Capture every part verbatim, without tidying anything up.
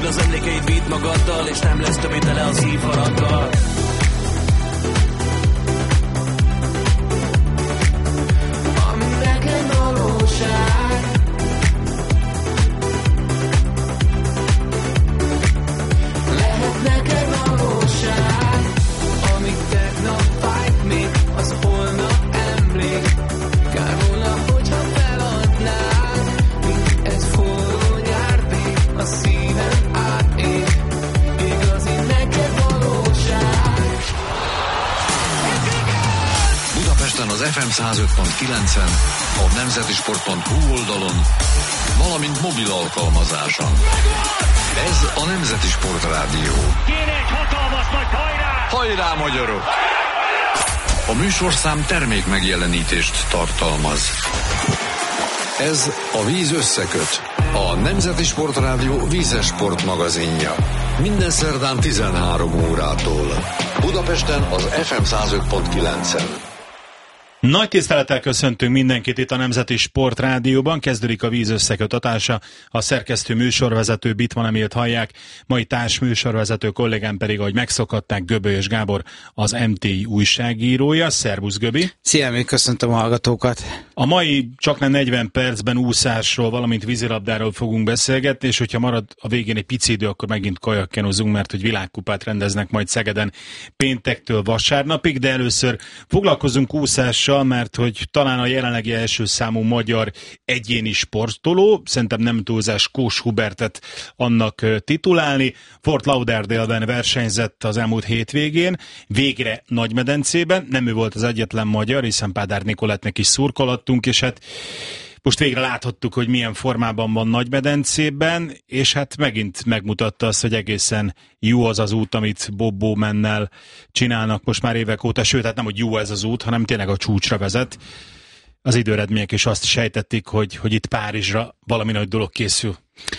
Vidd az emlékeid, vidd magaddal, és nem lesz többé tele a szívharaggal. Ami neked valóság, lehet neked valóság. Amíg tegnap fájt még, az holnap emlék. Kár volna, hogyha feladnád, mint egy forró nyárbék, a szívem átég. Igazi neked valóság. Budapesten az ef em száz öt pont kilencen, a nemzeti sport pont hu oldalon, valamint mobil alkalmazáson. Ez a Nemzeti Sport Rádió. Kéne egy hatalmas nagy hajrá! Hajrá, magyarok! A műsorszám termék megjelenítést tartalmaz. Ez a Víz összeköt, a Nemzeti Sport Rádió vízes sport magazinja. Minden szerdán tizenhárom órától. Budapesten az ef em száz öt pont kilencen. Nagy tisztelettel köszöntünk mindenkit itt a Nemzeti Sport Rádióban. Kezdődik a Víz összeköt adása. A szerkesztő műsorvezető Bitman Emilt hallják, mai társ műsorvezető kollégám pedig, ahogy megszokhatták, Göbölyös Gábor, az em té i újságírója. Szervusz, Göbi! Szia, még köszöntöm a hallgatókat! A mai csaknem negyven percben úszásról, valamint vízilabdáról fogunk beszélgetni, és hogyha marad a végén egy pici idő, akkor megint kajakkenozunk, mert hogy világkupát rendeznek majd Szegeden péntektől vasárnapig, de először foglalkozunk úszással, mert hogy talán a jelenlegi első számú magyar egyéni sportoló, szerintem nem túlzás Kós Hubertet annak titulálni. Fort Lauderdale-ben versenyzett az elmúlt hétvégén, végre Nagymedencében, nem ő volt az egyetlen magyar, hiszen Pádár Nikolettnek is szurkolattunk, és hát most végre láthattuk, hogy milyen formában van Nagymedencében, és hát megint megmutatta azt, hogy egészen jó az az út, amit Bob Bowmannel csinálnak most már évek óta, sőt, hát nem, hogy jó ez az út, hanem tényleg a csúcsra vezet. Az időeredmények is azt sejtették, hogy, hogy itt Párizsra valami nagy dolog készül.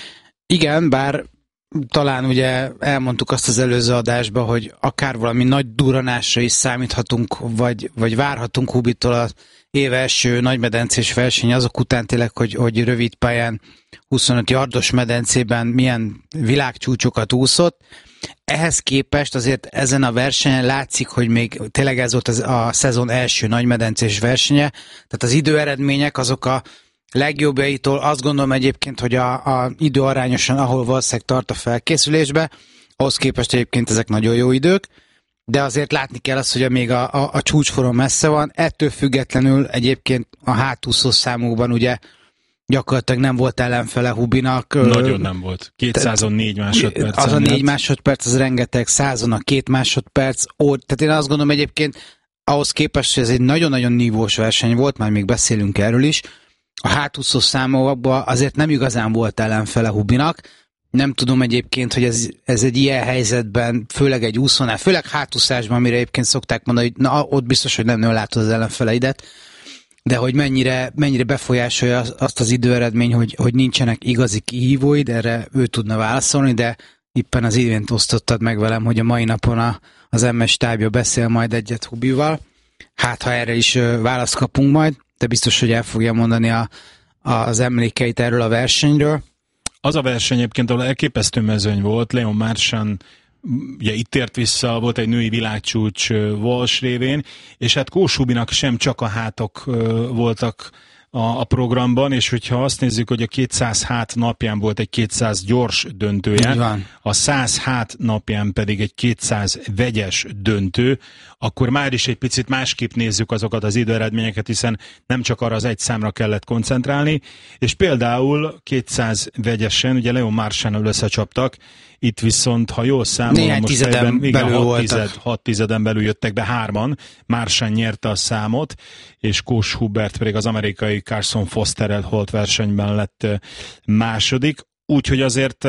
Igen, bár talán ugye elmondtuk azt az előző adásban, hogy akár valami nagy duranásra is számíthatunk, vagy, vagy várhatunk Hubitól a év első nagymedencés verseny azok után tényleg, hogy, hogy rövid pályán huszonöt yardos medencében milyen világcsúcsokat úszott. Ehhez képest azért ezen a versenyen látszik, hogy még tényleg ez volt az, a szezon első nagymedencés versenye, tehát az időeredmények azok a legjobbjaitól azt gondolom egyébként, hogy a, a idő arányosan, ahol valószínűleg tart a felkészülésbe, ahhoz képest egyébként ezek nagyon jó idők, de azért látni kell azt, hogy még a, a, a csúcsforon messze van, ettől függetlenül egyébként a hátúszó számokban ugye gyakorlatilag nem volt ellenfele Hubinak. Nagyon nem volt. kétszázon négy másodperc. Az a négy másodperc, az rengeteg, százon a két másodperc. Ó, tehát én azt gondolom egyébként ahhoz képest, hogy ez egy nagyon-nagyon nívós verseny volt, már még beszélünk erről is, a hátúszó számokban azért nem igazán volt ellenfele Hubinak. Nem tudom egyébként, hogy ez, ez egy ilyen helyzetben, főleg egy úszónál, főleg hátúszásban, amire egyébként szokták mondani, hogy na, ott biztos, hogy nem, nem látod az ellenfeleidet, de hogy mennyire, mennyire befolyásolja azt az időeredmény, hogy, hogy nincsenek igazi kihívóid, erre ő tudna válaszolni, de éppen az imént osztottad meg velem, hogy a mai napon a, az em es stábja beszél majd egyet Hubival. Hát, ha erre is választ kapunk majd, de biztos, hogy el fogja mondani a, az emlékeit erről a versenyről. Az a verseny egyébként, ahol elképesztő mezőny volt, Leon Marchand ugye itt ért vissza, volt egy női világcsúcs Walsh révén, és hát Kós Hubinak sem csak a hátok voltak a, a programban, és hogyha azt nézzük, hogy a kétszáz hát napján volt egy kétszáz gyors döntője, a száz hát napján pedig egy kétszáz vegyes döntő, akkor már is egy picit másképp nézzük azokat az időeredményeket, hiszen nem csak arra az egy számra kellett koncentrálni, és például kétszáz vegyesen, ugye Leon Marchandnal összecsaptak, itt viszont, ha jól számolom, néhány most tizeden igen, belül hat, voltak. tized, hat tizeden belül jöttek be hárman, Marchand nyerte a számot, és Kós Hubert pedig az amerikai Carson Fosterrel holt versenyben lett második, úgyhogy azért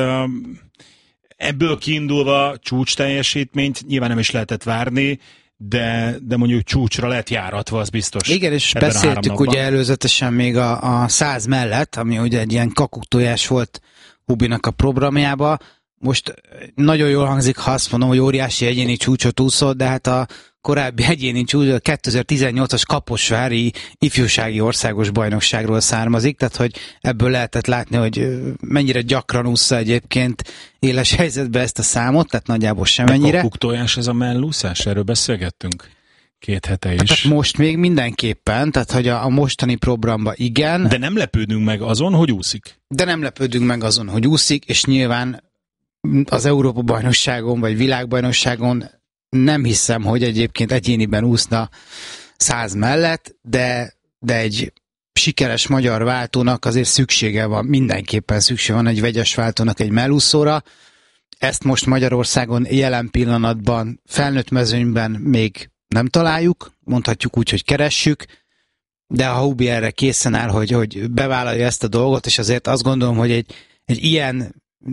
ebből kiindulva csúcs teljesítményt nyilván nem is lehetett várni, de, de mondjuk csúcsra lett járatva, az biztos. Igen, és beszéltük ugye előzetesen még a, a száz mellett, ami ugye egy ilyen kakuktojás volt Hubinak a programjába, most nagyon jól hangzik, ha azt mondom, hogy óriási egyéni csúcsot úszott, de hát a korábbi egyéni csúcs a kétezer-tizennyolcas kaposvári ifjúsági országos bajnokságról származik, tehát hogy ebből lehetett látni, hogy mennyire gyakran ússza egyébként éles helyzetben ezt a számot, tehát nagyjából semennyire. A kakuktojás ez a mellúszás, erről beszélgettünk két hete is. Tehát most még mindenképpen, tehát hogy a, a mostani programban igen. De nem lepődünk meg azon, hogy úszik. De nem lepődünk meg azon, hogy úszik, és nyilván az Európa-bajnokságon vagy világbajnokságon nem hiszem, hogy egyébként egyéniben úszna száz mellett, de, de egy sikeres magyar váltónak azért szüksége van, mindenképpen szüksége van egy vegyes váltónak egy mellúszóra. Ezt most Magyarországon jelen pillanatban felnőtt mezőnyben még nem találjuk, mondhatjuk úgy, hogy keressük, de a Hubi erre készen áll, hogy, hogy bevállalja ezt a dolgot, és azért azt gondolom, hogy egy, egy ilyen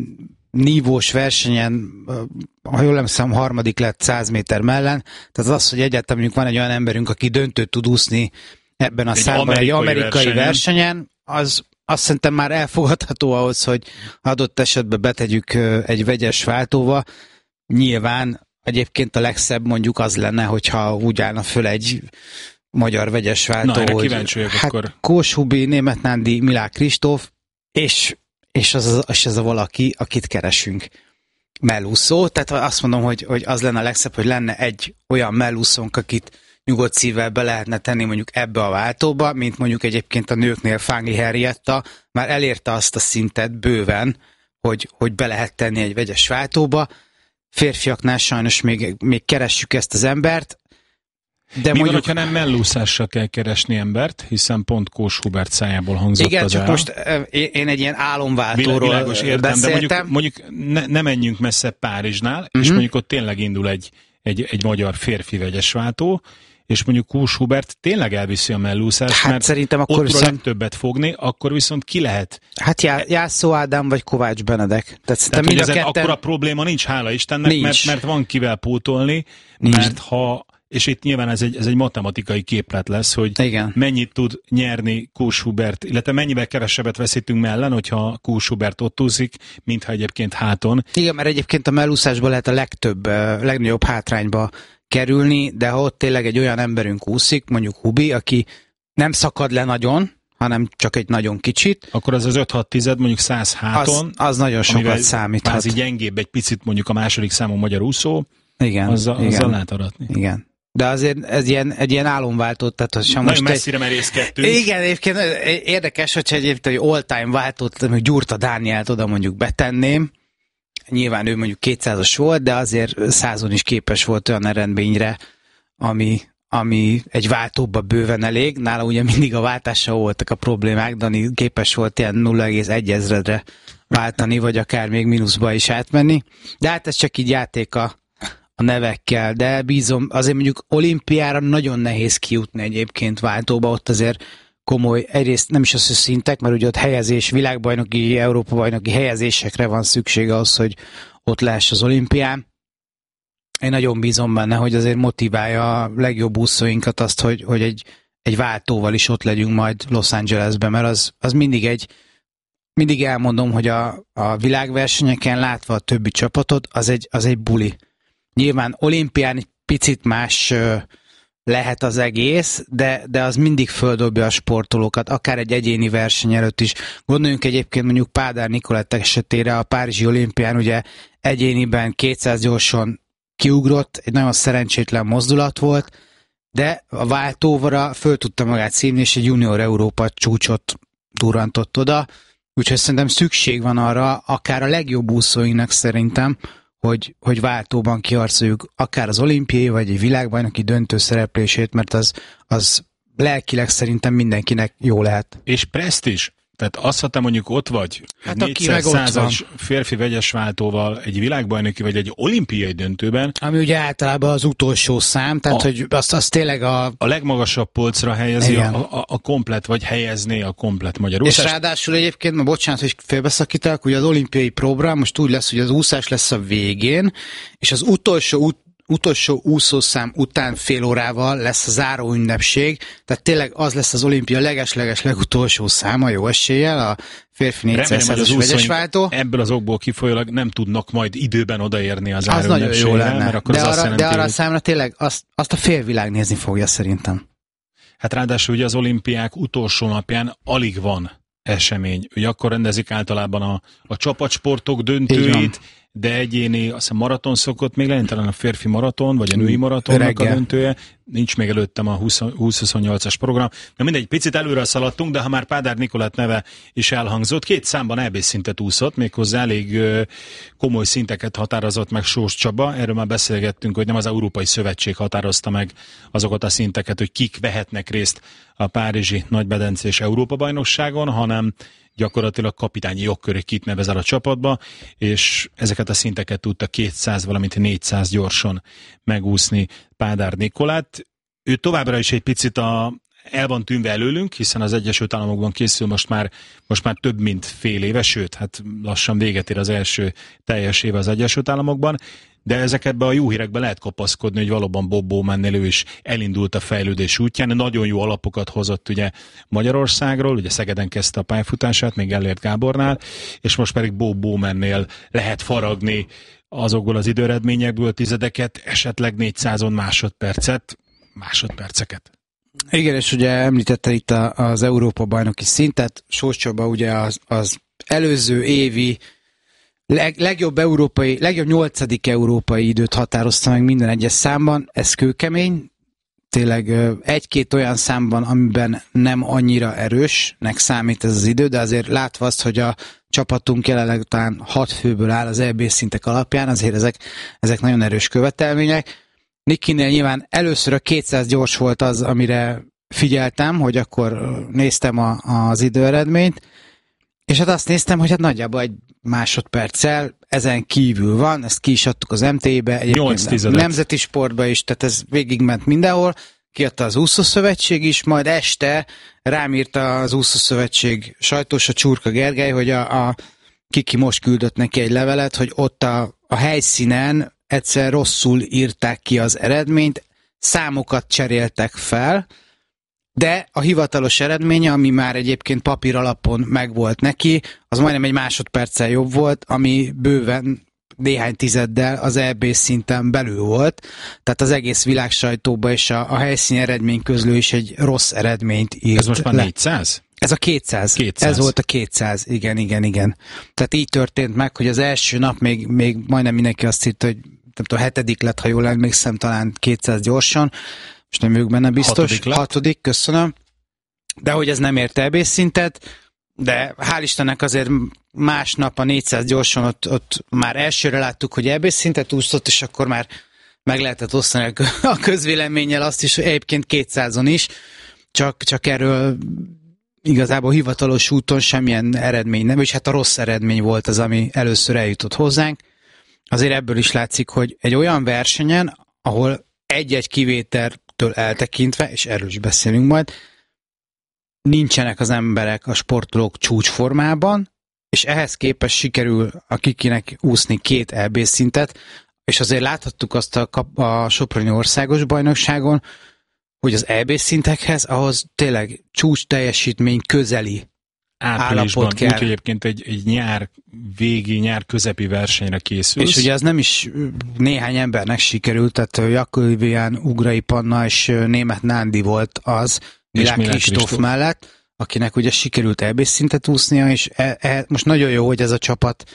nívós versenyen, ha jól emlékszem, harmadik lett száz méter mellen, tehát az, hogy egyáltalán mondjuk van egy olyan emberünk, aki döntőt tud úszni ebben a egy számban, amerikai egy amerikai versenyen, versenyen az azt szerintem már elfogadható ahhoz, hogy adott esetben betegyük egy vegyes váltóba. Nyilván egyébként a legszebb mondjuk az lenne, hogyha úgy állna föl egy magyar vegyes váltó, Na, hogy kíváncsi vagyok hát akkor. Kós Hubi, Németh Nándi, Milák Kristóf, és, és az, az, az a valaki, akit keresünk. Mellúszó, tehát azt mondom, hogy, hogy az lenne a legszebb, hogy lenne egy olyan mellúszónk, akit nyugodt szívvel be lehetne tenni mondjuk ebbe a váltóba, mint mondjuk egyébként a nőknél Fángli Henrietta már elérte azt a szintet bőven, hogy, hogy be lehet tenni egy vegyes váltóba. Férfiaknál sajnos még, még keressük ezt az embert. De Mi mondjuk, van, hogyha nem mellúszással kell keresni embert, hiszen pont Kós Hubert szájából hangzott igen, az csak el. most én egy ilyen álomváltóról Világos, értem, beszéltem. de mondjuk, mondjuk ne, ne menjünk messze Párizsnál, uh-huh. és mondjuk ott tényleg indul egy, egy, egy magyar férfi vegyes váltó, és mondjuk Kós Hubert tényleg elviszi a mellúszást, hát mert szerintem akkor ott viszont... legtöbbet fogni, akkor viszont ki lehet. Hát Já- Jászó Ádám vagy Kovács Benedek. Tehát, Tehát mind a ezen ketten... akkora probléma nincs, hála Istennek, nincs. Mert, mert van kivel pótolni, Nincs. mert ha, és itt nyilván ez egy, ez egy matematikai képlet lesz, hogy igen. mennyit tud nyerni Kós Hubert, illetve mennyivel kevesebbet veszítünk mellen, hogyha Kós Hubert ott úszik, mintha egyébként háton. Igen, mert egyébként a mellúszásban lehet a legtöbb, legnagyobb hátrányba kerülni, de ha ott tényleg egy olyan emberünk úszik, mondjuk Hubi, aki nem szakad le nagyon, hanem csak egy nagyon kicsit. Akkor az az öt-hat tized, mondjuk száz háton. Az, az nagyon sokat számíthat. Kvázi gyengébb egy picit mondjuk a második számú magyar úszó, igen, azzal, igen. azzal lehet aratni. Igen. De azért ez ilyen, egy ilyen álomváltó, tehát hogy nagyon most messzire egy... merészkedtünk. Igen, egyébként érdekes, hogyha egyébként egy all-time váltót, hogy Gyurta Dánielt oda mondjuk betenném. Nyilván ő mondjuk kétszázas volt, de azért százon is képes volt olyan eredményre, ami, ami egy váltóba bőven elég. Nála ugye mindig a váltással voltak a problémák, Dani képes volt ilyen nulla egész egy ezredre váltani, vagy akár még mínuszba is átmenni. De hát ez csak így játék a, a nevekkel, de bízom, azért mondjuk olimpiára nagyon nehéz kijutni egyébként váltóba, ott azért komoly, egyrészt nem is az, hogy szintek, mert ugye ott helyezés, világbajnoki, Európa-bajnoki helyezésekre van szükség ahhoz, hogy ott lehess az olimpián. Én nagyon bízom benne, hogy azért motiválja a legjobb úszóinkat azt, hogy, hogy egy, egy váltóval is ott legyünk majd Los Angelesben, mert az, az mindig egy, mindig elmondom, hogy a, a világversenyeken látva a többi csapatot, az egy, az egy buli. Nyilván olimpián egy picit más lehet az egész, de, de az mindig földobja a sportolókat, akár egy egyéni verseny előtt is. Gondoljunk egyébként mondjuk Pádár Nikolett esetére, a Párizsi olimpián ugye egyéniben kétszáz gyorsan kiugrott, egy nagyon szerencsétlen mozdulat volt, de a váltóvara föl tudta magát szívni, és egy junior Európa csúcsot durrantott oda, úgyhogy szerintem szükség van arra, akár a legjobb úszóinknak szerintem, hogy, hogy váltóban kiharcoljuk akár az olimpiai, vagy egy világbajnoki döntő szereplését, mert az, az lelkileg szerintem mindenkinek jó lehet. És presztízs? Tehát azt, ha te mondjuk ott vagy, hát négyszázas férfi vegyes váltóval egy világbajnoki vagy egy olimpiai döntőben. Ami ugye általában az utolsó szám, tehát a, hogy azt, azt tényleg a... A legmagasabb polcra helyezi a, a, a komplet, vagy helyezné a komplet magyar úszás. És ráadásul egyébként, ma bocsánat, hogy félbeszakíták, ugye az olimpiai program most úgy lesz, hogy az úszás lesz a végén, és az utolsó út, utolsó úszószám után fél órával lesz a záró ünnepség, tehát tényleg az lesz az olimpia leges-leges legutolsó száma, jó eséllyel, a férfi négyszázas vegyesváltó. Ebből az okból kifolyólag nem tudnak majd időben odaérni az záró az nagyon jó lenne, mert akkor de, az arra, azt de arra hogy... a számra tényleg azt, azt a félvilág nézni fogja szerintem. Hát ráadásul ugye az olimpiák utolsó napján alig van esemény. Ugye akkor rendezik általában a, a csapatsportok döntőit, de egyéni, azt hiszem maraton szokott még lenni, talán a férfi maraton, vagy a női maratonnak Reggel. A döntője. Nincs még előttem a húsz huszonnyolcas program. Na mindegy, picit előre szaladtunk, de ha már Pádár Nikolát neve is elhangzott, két számban é bé szintet úszott, méghozzá elég komoly szinteket határozott meg Sós Csaba. Erről már beszélgettünk, hogy nem az Európai Szövetség határozta meg azokat a szinteket, hogy kik vehetnek részt a párizsi nagymedencés Európa-bajnokságon, hanem gyakorlatilag kapitányi jogkör, hogy kit nevezel a csapatba, és ezeket a szinteket tudta kétszáz, valamint négyszáz gyorsan megúszni Pádár Nikolát. Ő továbbra is egy picit a, el van tűnve előlünk, hiszen az Egyesült Államokban készül most már, most már több mint fél éve, sőt, hát lassan véget ér az első teljes éve az Egyesült Államokban, de ezekbe a jó hírekbe lehet kapaszkodni, hogy valóban Bob Bowman-nél ő is elindult a fejlődés útján. Nagyon jó alapokat hozott ugye Magyarországról, ugye Szegeden kezdte a pályafutását, még Gellért Gábornál, és most pedig Bob Bowman-nél lehet faragni azokból az időeredményekből tizedeket, esetleg négyszázon másodpercet, másodperceket. Igen, és ugye említette itt a, az Európa-bajnoki szintet, Sós Csaba ugye az, az előző évi Leg, legjobb európai, legjobb nyolcadik európai időt határozta meg minden egyes számban, ez kőkemény, tényleg egy-két olyan számban, amiben nem annyira erősnek számít ez az idő, de azért látva azt, hogy a csapatunk jelenleg talán hat főből áll az é bé szintek alapján, azért ezek, ezek nagyon erős követelmények. Nikinél nyilván először a kétszáz gyors volt az, amire figyeltem, hogy akkor néztem a, az időeredményt, és hát azt néztem, hogy hát nagyjából egy másodperccel ezen kívül van, ezt ki is adtuk az em té é-be, egyébként nemzeti sportba is, tehát ez végigment mindenhol, kiadta az úszószövetség is, majd este rám írta az úszószövetség sajtósa Csurka Gergely, hogy a, a Kiki most küldött neki egy levelet, hogy ott a, a helyszínen egyszer rosszul írták ki az eredményt, számokat cseréltek fel, de a hivatalos eredménye, ami már egyébként papír alapon megvolt neki, az majdnem egy másodperccel jobb volt, ami bőven néhány tizeddel az é bé szinten belül volt. Tehát az egész világ sajtóban és a, a helyszíni eredmény közlő is egy rossz eredményt írt. Ez most már négyszáz? Ez a kétszáz. kétszáz. Ez volt a kétszáz, igen, igen, igen. Tehát így történt meg, hogy az első nap még, még majdnem mindenki azt írta, hogy nem tudom, hetedik lett, ha jól emlékszem, talán kétszáz gyorsan. És nem ők benne biztos. Hatodik, Hatodik, köszönöm. De hogy ez nem ért é bé szintet, de hál' Istennek azért másnap a négyszáz gyorsan ott, ott már elsőre láttuk, hogy é bé szintet úszott, és akkor már meg lehetett osztani a közvéleménnyel azt is, hogy egyébként kétszázon is, csak, csak erről igazából hivatalos úton semmilyen eredmény nem, és hát a rossz eredmény volt az, ami először eljutott hozzánk. Azért ebből is látszik, hogy egy olyan versenyen, ahol egy-egy kivételtől eltekintve, és erről is beszélünk majd, nincsenek az emberek, a sportolók csúcsformában, és ehhez képest sikerül a Kikinek úszni két é bé szintet, és azért láthattuk azt a, a Soproni országos bajnokságon, hogy az é bé szintekhez ahhoz tényleg csúcs teljesítmény közeli áprilisban, úgyhogy egyébként egy, egy nyár végi, nyár közepi versenyre készülsz. És ugye az nem is néhány embernek sikerült, tehát Jakovian, Ugrai Panna és Németh Nándi volt az, Milák Kristóf mellett, akinek ugye sikerült é bé szintet úsznia, és e, e, most nagyon jó, hogy ez a csapat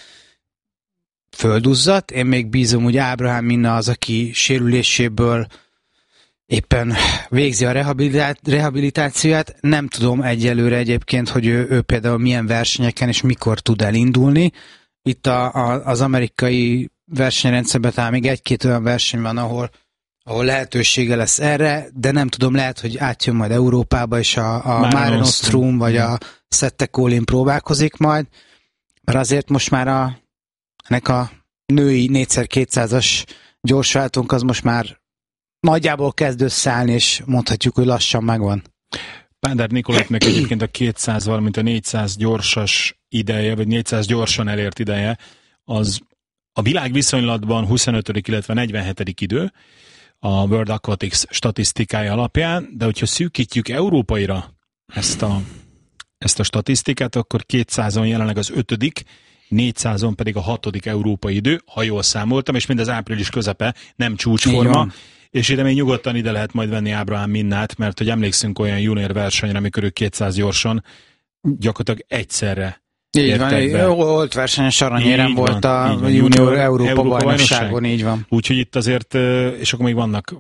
földuzzadt. Én még bízom, hogy Ábrahám Minna az, aki sérüléséből éppen végzi a rehabilitá- rehabilitációját. Nem tudom egyelőre egyébként, hogy ő, ő például milyen versenyeken és mikor tud elindulni. Itt a, a, az amerikai versenyrendszerben talán még egy-két olyan verseny van, ahol, ahol lehetősége lesz erre, de nem tudom, lehet, hogy átjön majd Európába, és a, a Mare Nostrum vagy a Sette Colin próbálkozik majd, mert azért most már a, ennek a női négyszer kétszázas gyorsváltónk az most már nagyjából kezd összeállni, és mondhatjuk, hogy lassan megvan. Pádár Nikolátnak egyébként a kétszáz, valamint a négyszáz gyorsas ideje, vagy négyszáz gyorsan elért ideje, az a világ viszonylatban huszonötödik illetve negyvenhetedik idő a World Aquatics statisztikája alapján, de hogyha szűkítjük európaira ezt a, ezt a statisztikát, akkor kétszázon jelenleg az ötödik, négyszázon pedig a hatodik európai idő, ha jól számoltam, és mindez április közepe, nem csúcsforma, és ide még nyugodtan ide lehet majd venni Ábrahám Minnát, mert hogy emlékszünk olyan junior versenyre, amikor ők kétszáz gyorsan gyakorlatilag egyszerre így van, volt versenyes aranyérem volt van, a van, junior Európa, Európa bajnokságon, így van. Úgyhogy itt azért, és akkor még vannak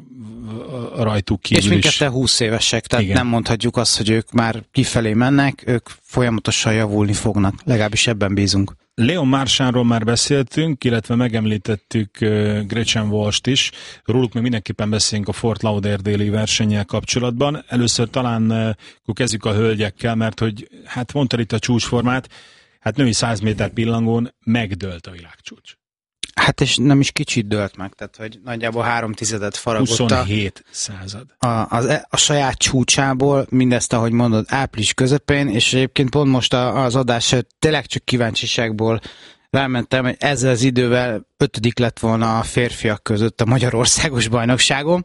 rajtuk kívül és mindketten húsz évesek, tehát igen. Nem mondhatjuk azt, hogy ők már kifelé mennek, ők folyamatosan javulni fognak, legalábbis ebben bízunk. Leon Marchandról már beszéltünk, illetve megemlítettük uh, Gretchen Walsh-t is. Róluk még mindenképpen beszélünk a Fort Lauderdale-i versennyel kapcsolatban. Először talán uh, kezdjük a hölgyekkel, mert hogy hát mondtad itt a csúcsformát, hát női száz méter pillangón megdőlt a világcsúcs. Hát és nem is kicsit dőlt meg, tehát hogy nagyjából három tizedet faragott huszonhét század. A, a, a saját csúcsából, mindezt, ahogy mondod, április közepén, és egyébként pont most az adás tényleg csak kíváncsiságból rámentem, hogy ezzel az idővel ötödik lett volna a férfiak között a Magyarországos bajnokságon.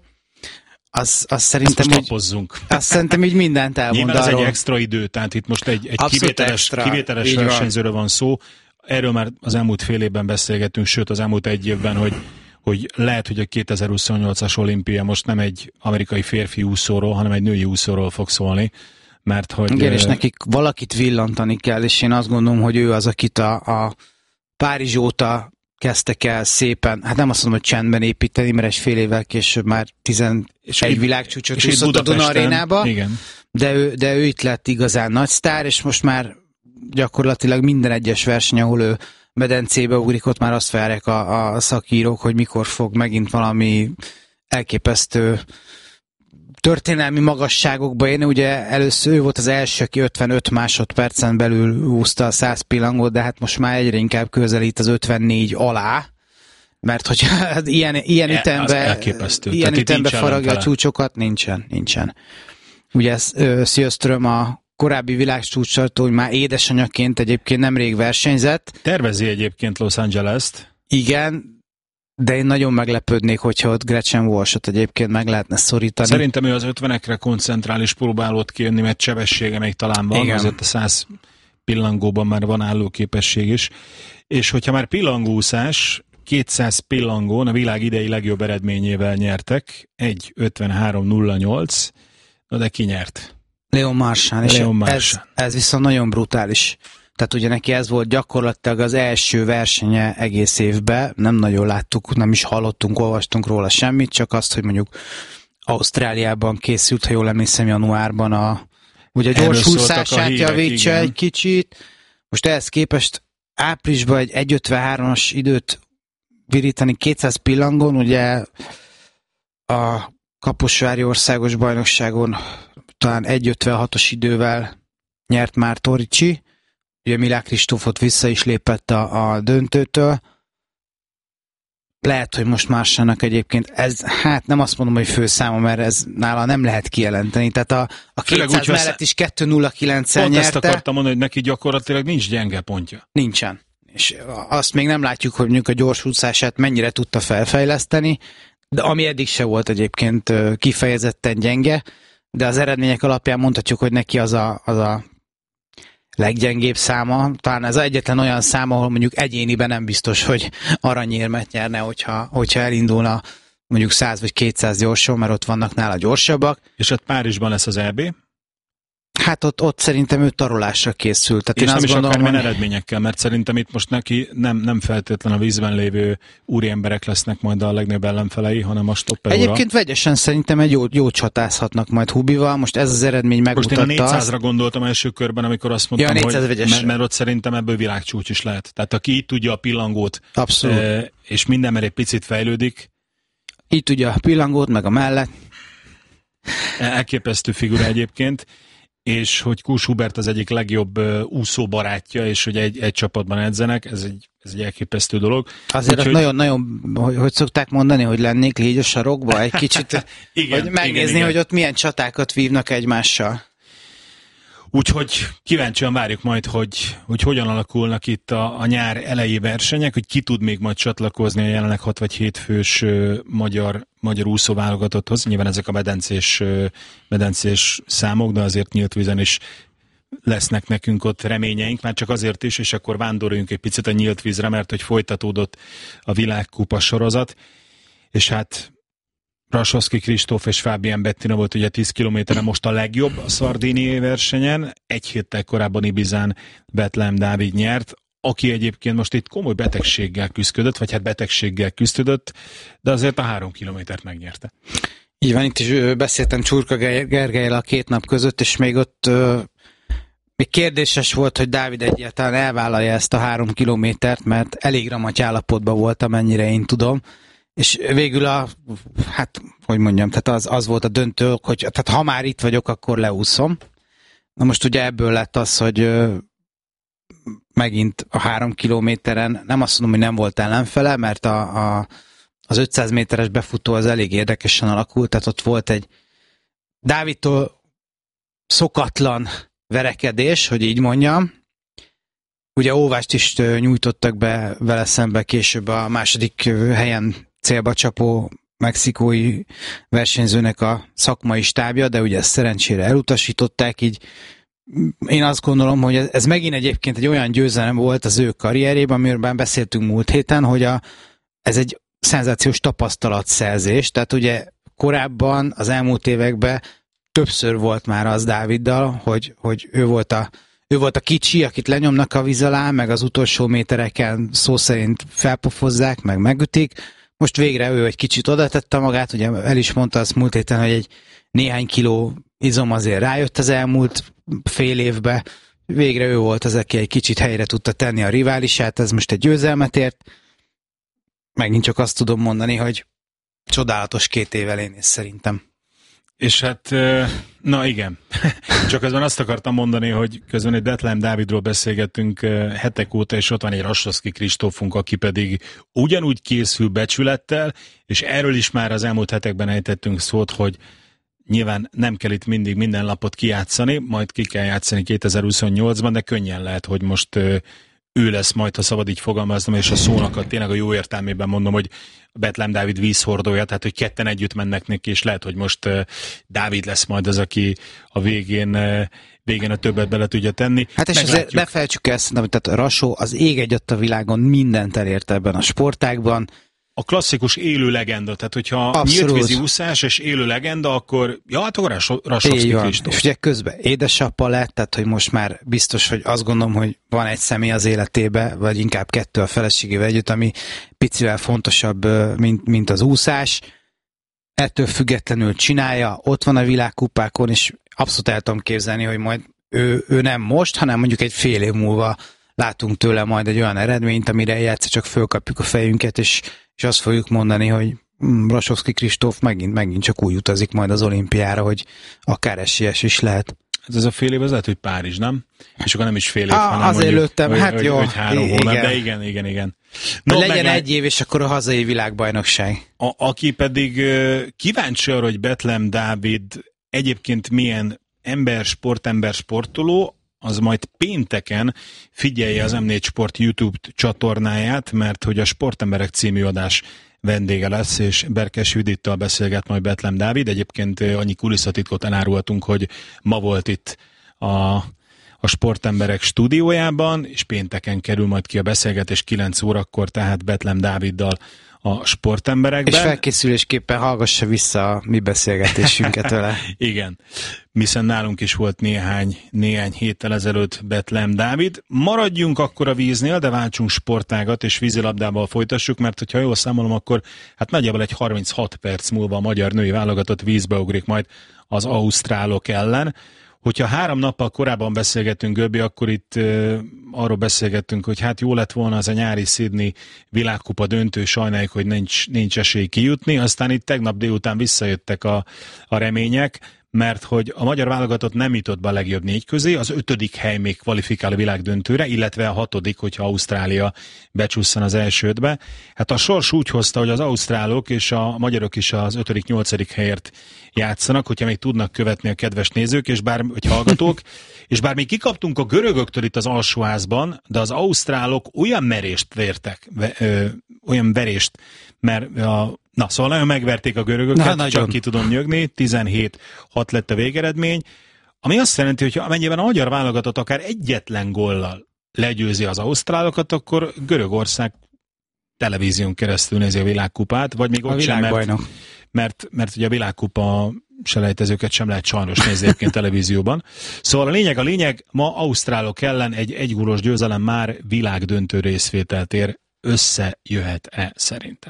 Az, az szerintem, most lapozzunk. Azt szerintem így mindent elmond. Nyilván ez egy extra idő, tehát itt most egy, egy kivételes, kivételes versenyzőről van szó. Erről már az elmúlt fél évben beszélgettünk, sőt az elmúlt egy évben, hogy, hogy lehet, hogy a kétezer-huszonnyolcas olimpia most nem egy amerikai férfi úszóról, hanem egy női úszóról fog szólni, mert hogy... Igen, és nekik valakit villantani kell, és én azt gondolom, hogy ő az, akit a, a Párizs óta kezdtek el szépen, hát nem azt mondom, hogy csendben építeni, mert egy fél évvel később már tizenegy világcsúcsot úszott a Duna arénába, igen. De, ő, de ő itt lett igazán nagy sztár, és most már gyakorlatilag minden egyes verseny, ahol ő medencébe ugrik, ott már azt várják a, a szakírók, hogy mikor fog megint valami elképesztő történelmi magasságokba érni. Ugye először ő volt az első, aki ötvenöt másodpercen belül úszta a száz pillangót, de hát most már egyre inkább közelít az ötvennégy alá, mert hogy ilyen, ilyen e, ütembe, ilyen ütembe faragja a csúcsokat, nincsen, nincsen. Ugye Sjöström a korábbi világcsúcsartó, hogy már édesanyaként egyébként nemrég versenyzett. Tervezi egyébként Los Angeles-t. Igen, de én nagyon meglepődnék, hogyha ott Gretchen Walsh-ot egyébként meg lehetne szorítani. Szerintem ő az ötvenekre koncentrál és próbál ott kijönni, mert sebessége még talán van, igen. Azért a száz pillangóban már van állóképesség is. És hogyha már pillangószás, kétszáz pillangón a világ idei legjobb eredményével nyertek, egy ötvenhárom nulla nyolc, no de ki nyert? Leon Marchand, és Leon ez, ez viszont nagyon brutális. Tehát ugye neki ez volt gyakorlatilag az első versenye egész évben, nem nagyon láttuk, nem is hallottunk, olvastunk róla semmit, csak azt, hogy mondjuk Ausztráliában készült, ha jól emlékszem, januárban a, ugye a gyors húszását javítsa egy kicsit. Most ehhez képest áprilisban egy egy ötvenhármas időt virítani kétszáz pillangon, ugye a Kaposvári Országos Bajnokságon talán egy ötvenhatos idővel nyert már Toricsi, ugye Milák Kristófot vissza is lépett a, a döntőtől. Lehet, hogy most Marchandnak egyébként ez, hát nem azt mondom, hogy főszáma, mert ez nála nem lehet kijelenteni. Tehát a, a kétszáz úgy, mellett is kettő nulla kilenccel nyerte. Pont ezt akartam mondani, hogy neki gyakorlatilag nincs gyenge pontja. Nincsen. És azt még nem látjuk, hogy mondjuk a gyorsúszását mennyire tudta felfejleszteni, de ami eddig se volt egyébként kifejezetten gyenge, de az eredmények alapján mondhatjuk, hogy neki az a, az a leggyengébb száma. Talán ez egyetlen olyan szám, ahol mondjuk egyéniben nem biztos, hogy aranyérmet nyerne, hogyha, hogyha elindulna mondjuk száz vagy kétszáz gyorsan, mert ott vannak nála gyorsabbak. És ott Párizsban lesz az é bé? Hát ott, ott szerintem ő tarolásra készült. Tehát és én nem azt is gondolom, akármilyen hogy... eredményekkel, mert szerintem itt most neki nem, nem feltétlen a vízben lévő úriemberek lesznek majd a legnagyobb ellenfelei, hanem a stopperóra. Egyébként vegyesen szerintem egy jó, jó csatázhatnak majd Hubival, most ez az eredmény megmutatta. Most én a négyszázra gondoltam első körben, amikor azt mondtam, ja, hogy mert, mert ott szerintem ebből világcsúcs is lehet. Tehát aki így tudja a pillangót, abszolút. E, és minden mer egy picit fejlődik. Így tudja a pillangót, meg a mellett. Elképesztő figura egyébként. És hogy Kús Hubert az egyik legjobb uh, úszó barátja, és hogy egy, egy csapatban edzenek, ez egy, ez egy elképesztő dolog. Azért úgy, hogy... nagyon-nagyon, hogy, hogy szokták mondani, hogy lennék légy a sarokba, egy kicsit, igen, hogy megnézni, igen, igen. hogy ott milyen csatákat vívnak egymással. Úgyhogy kíváncsian várjuk majd, hogy, hogy hogyan alakulnak itt a, a nyár elejé versenyek, hogy ki tud még majd csatlakozni a jelenleg hat vagy hét fős uh, magyar, magyar úszóválogatotthoz. Nyilván ezek a medencés, uh, medencés számok, de azért nyílt vízen is lesznek nekünk ott reményeink, már csak azért is, és akkor vándoruljunk egy picit a nyílt vízre, mert hogy folytatódott a világkupa sorozat, és hát Brassowski Kristóf és Fábián Bettina volt ugye tíz kilométeren most a legjobb a szardiniai versenyen, egy héttel korábban Ibizán Betlehem Dávid nyert, aki egyébként most itt komoly betegséggel küzdött, vagy hát betegséggel küzdött, de azért a három kilométert megnyerte. Így van, itt is beszéltem Csurka Gergellyel a két nap között, és még ott uh, még kérdéses volt, hogy Dávid egyáltalán elvállalja ezt a három kilométert, mert elég ramaty állapotban volt, amennyire én tudom, és végül a, hát, hogy mondjam, tehát az, az volt a döntő, hogy tehát ha már itt vagyok, akkor leúszom. Na most ugye ebből lett az, hogy uh, megint a három kilométeren, nem azt mondom, hogy nem volt ellenfele, mert a, a, az ötszáz méteres befutó az elég érdekesen alakult, tehát ott volt egy Dávidtól szokatlan verekedés, hogy így mondjam. Ugye óvást is nyújtottak be vele szembe később a második helyen célba csapó mexikói versenyzőnek a szakmai stábja, de ugye ezt szerencsére elutasították, így én azt gondolom, hogy ez megint egyébként egy olyan győzelem volt az ő karrierjében, amiről beszéltünk múlt héten, hogy a, ez egy szenzációs tapasztalatszerzés, tehát ugye korábban az elmúlt években többször volt már az Dáviddal, hogy, hogy ő, volt a, ő volt a kicsi, akit lenyomnak a víz alá, meg az utolsó métereken szó szerint felpofozzák, meg megütik. Most végre ő egy kicsit oda tette magát, ugye el is mondta azt múlt héten, hogy egy néhány kiló izom azért rájött az elmúlt fél évbe. Végre ő volt az, aki egy kicsit helyre tudta tenni a riválisát, ez most egy győzelmet ért. Megint csak azt tudom mondani, hogy csodálatos két év elén és szerintem. És hát, na igen, csak közben azt akartam mondani, hogy közben egy Betlehem Dávidról beszélgettünk hetek óta, és ott van egy Brassowski Kristófunk, aki pedig ugyanúgy készül becsülettel, és erről is már az elmúlt hetekben ejtettünk szót, hogy nyilván nem kell itt mindig minden lapot kijátszani, majd ki kell játszani kétezer-huszonnyolcban, de könnyen lehet, hogy most ő lesz majd, ha szabad így fogalmaznom, és a szónak a, tényleg a jó értelmében mondom, hogy Betlehem Dávid vízhordója, tehát hogy ketten együtt mennek neki, és lehet, hogy most uh, Dávid lesz majd az, aki a végén, uh, végén a többet bele tudja tenni. Hát és azért ne felejtsük ezt, tehát Rasó az ég egyet a világon mindent elért ebben a sportágban. A klasszikus élő legenda, tehát hogyha nyíltvízi úszás és élő legenda, akkor ja, hát akkor Brassowski Kristóf. És ugye közben édesapa lett, tehát hogy most már biztos, hogy azt gondolom, hogy van egy személy az életébe, vagy inkább kettő a feleségével együtt, ami picivel fontosabb, mint, mint az úszás. Ettől függetlenül csinálja, ott van a világkupákon, és abszolút el tudom képzelni, hogy majd ő, ő nem most, hanem mondjuk egy fél év múlva látunk tőle majd egy olyan eredményt, amire egyszer csak fölkapjuk a fejünket, és és azt fogjuk mondani, hogy Brassowski Kristóf megint, megint csak úgy utazik majd az olimpiára, hogy akár esélyes is lehet. Hát ez a fél év az lehet, hogy Párizs, nem? És akkor nem is fél év, ah, hanem azért lőttem, hogy, hát hogy, jó. hogy három igen. hónap, de igen, igen, igen. No, legyen meglát... egy év, és akkor a hazai világbajnokság. A, aki pedig uh, kíváncsi arra, hogy Betlehem Dávid egyébként milyen ember, sportember, sportoló, az majd pénteken figyelje az em négy Sport YouTube csatornáját, mert hogy a Sportemberek című adás vendége lesz, és Berkes Judittal beszélget majd Betlehem Dávid. Egyébként annyi kulisszatitkot elárultunk, hogy ma volt itt a, a Sportemberek stúdiójában, és pénteken kerül majd ki a beszélgetés kilenc órakor, tehát Betlehem Dáviddal a Sportemberekben. És felkészülésképpen hallgassa vissza a mi beszélgetésünket vele. Igen, hiszen nálunk is volt néhány, néhány héttel ezelőtt Betlehem Dávid. Maradjunk akkor a víznél, de váltsunk sportágat, és vízilabdával folytassuk, mert hogyha jól számolom, akkor hát nagyjából egy harminchat perc múlva a magyar női válogatott vízbe ugrik majd az ausztrálok ellen. Hogyha három nappal korábban beszélgettünk, Göbbi, akkor itt uh, arról beszélgettünk, hogy hát jó lett volna az a nyári Sydney világkupa döntő, sajnáljuk, hogy nincs, nincs esély kijutni, aztán itt tegnap délután visszajöttek a, a remények, mert hogy a magyar válogatott nem jutott be a legjobb négy közé, az ötödik hely még kvalifikál a világdöntőre, illetve a hatodik, hogyha Ausztrália becsusszan az első ötbe. Hát a sors úgy hozta, hogy az ausztrálok és a magyarok is az ötödik-nyolcadik helyért játszanak, hogyha még tudnak követni a kedves nézők, és bár, vagy hallgatók, és bár még kikaptunk a görögöktől itt az alsóházban, de az ausztrálok olyan merést vértek, ö, olyan verést, mert a, na, szóval nagyon megverték a görögöket, na, csak ki tudom nyögni, tizenhét hat lett a végeredmény, ami azt jelenti, hogy amennyiben a magyar válogatott akár egyetlen gollal legyőzi az ausztrálokat, akkor Görögország televízión keresztül nézi a világkupát, vagy még ott sem, mert, mert, mert ugye a világkupa selejtezőket sem lehet sajnos nézni egyébként televízióban. Szóval a lényeg a lényeg, ma ausztrálok ellen egy egygólos győzelem már világdöntő részvételt ér. Összejöhet-e szerinted?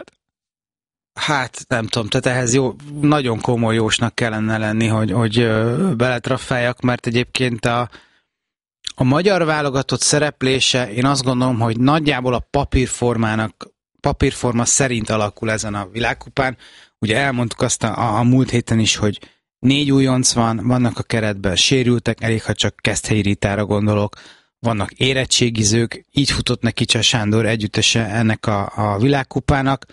Hát nem tudom, tehát ehhez jó, nagyon komoly jósnak kellene lenni, hogy, hogy beletrafáljak, mert egyébként a, a magyar válogatott szereplése, én azt gondolom, hogy nagyjából a papírformának, papírforma szerint alakul ezen a világkupán. Ugye elmondtuk azt a, a múlt héten is, hogy négy újonc van, vannak a keretben sérültek, elég ha csak Keszthelyi Ritára gondolok, vannak érettségizők, így futott neki Cseh Sándor együttese ennek a, a világkupának.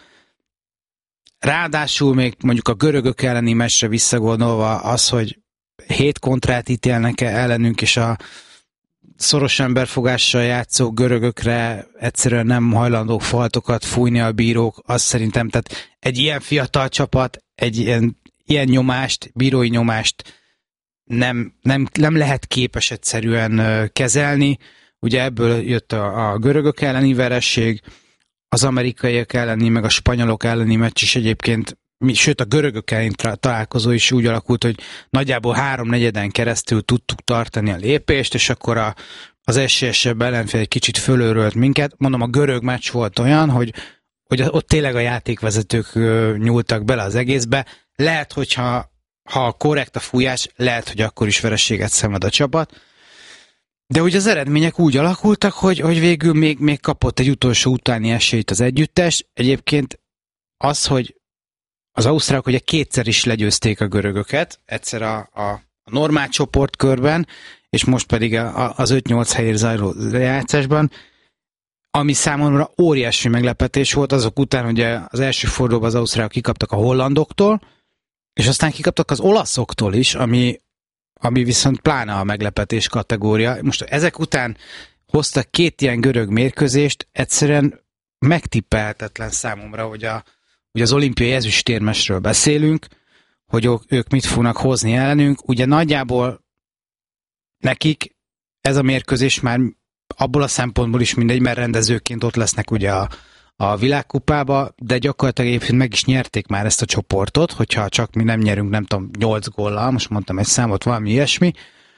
Ráadásul még mondjuk a görögök elleni meccsre visszagondolva az, hogy hét kontrát ítélnek ellenünk, és a szoros emberfogással játszó görögökre egyszerűen nem hajlandók faltokat fújni a bírók, azt szerintem, tehát egy ilyen fiatal csapat, egy ilyen, ilyen nyomást, bírói nyomást nem, nem, nem lehet képes egyszerűen kezelni. Ugye ebből jött a, a görögök elleni veresség, az amerikaiak elleni, meg a spanyolok elleni meccs is egyébként, sőt a görögök elleni találkozó is úgy alakult, hogy nagyjából háromnegyeden keresztül tudtuk tartani a lépést, és akkor a, az esélyesebb ellenfél egy kicsit fölőrölt minket. Mondom, a görög meccs volt olyan, hogy, hogy ott tényleg a játékvezetők nyúltak bele az egészbe. Lehet, hogyha ha korrekt a fújás, lehet, hogy akkor is vereséget szenved a csapat. De ugye az eredmények úgy alakultak, hogy, hogy végül még, még kapott egy utolsó utáni esélyt az együttes. Egyébként az, hogy az ausztrálok ugye kétszer is legyőzték a görögöket, egyszer a, a, a normál csoportkörben, és most pedig a, a, az öt-nyolc helyért zajló játszásban, ami számomra óriási meglepetés volt, azok után ugye az első fordulóban az ausztrálok kikaptak a hollandoktól, és aztán kikaptak az olaszoktól is, ami, ami viszont pláne a meglepetés kategória. Most ezek után hoztak két ilyen görög mérkőzést, egyszerűen megtippelhetetlen számomra, hogy, a, hogy az olimpiai ezüstérmesről beszélünk, hogy ők mit fognak hozni ellenünk. Ugye nagyjából nekik ez a mérkőzés már abból a szempontból is mindegy, mert rendezőként ott lesznek ugye a, a világkupába, de gyakorlatilag egyébként meg is nyerték már ezt a csoportot, hogyha csak mi nem nyerünk, nem tudom, nyolc góllal, most mondtam egy számot, valami ilyesmi.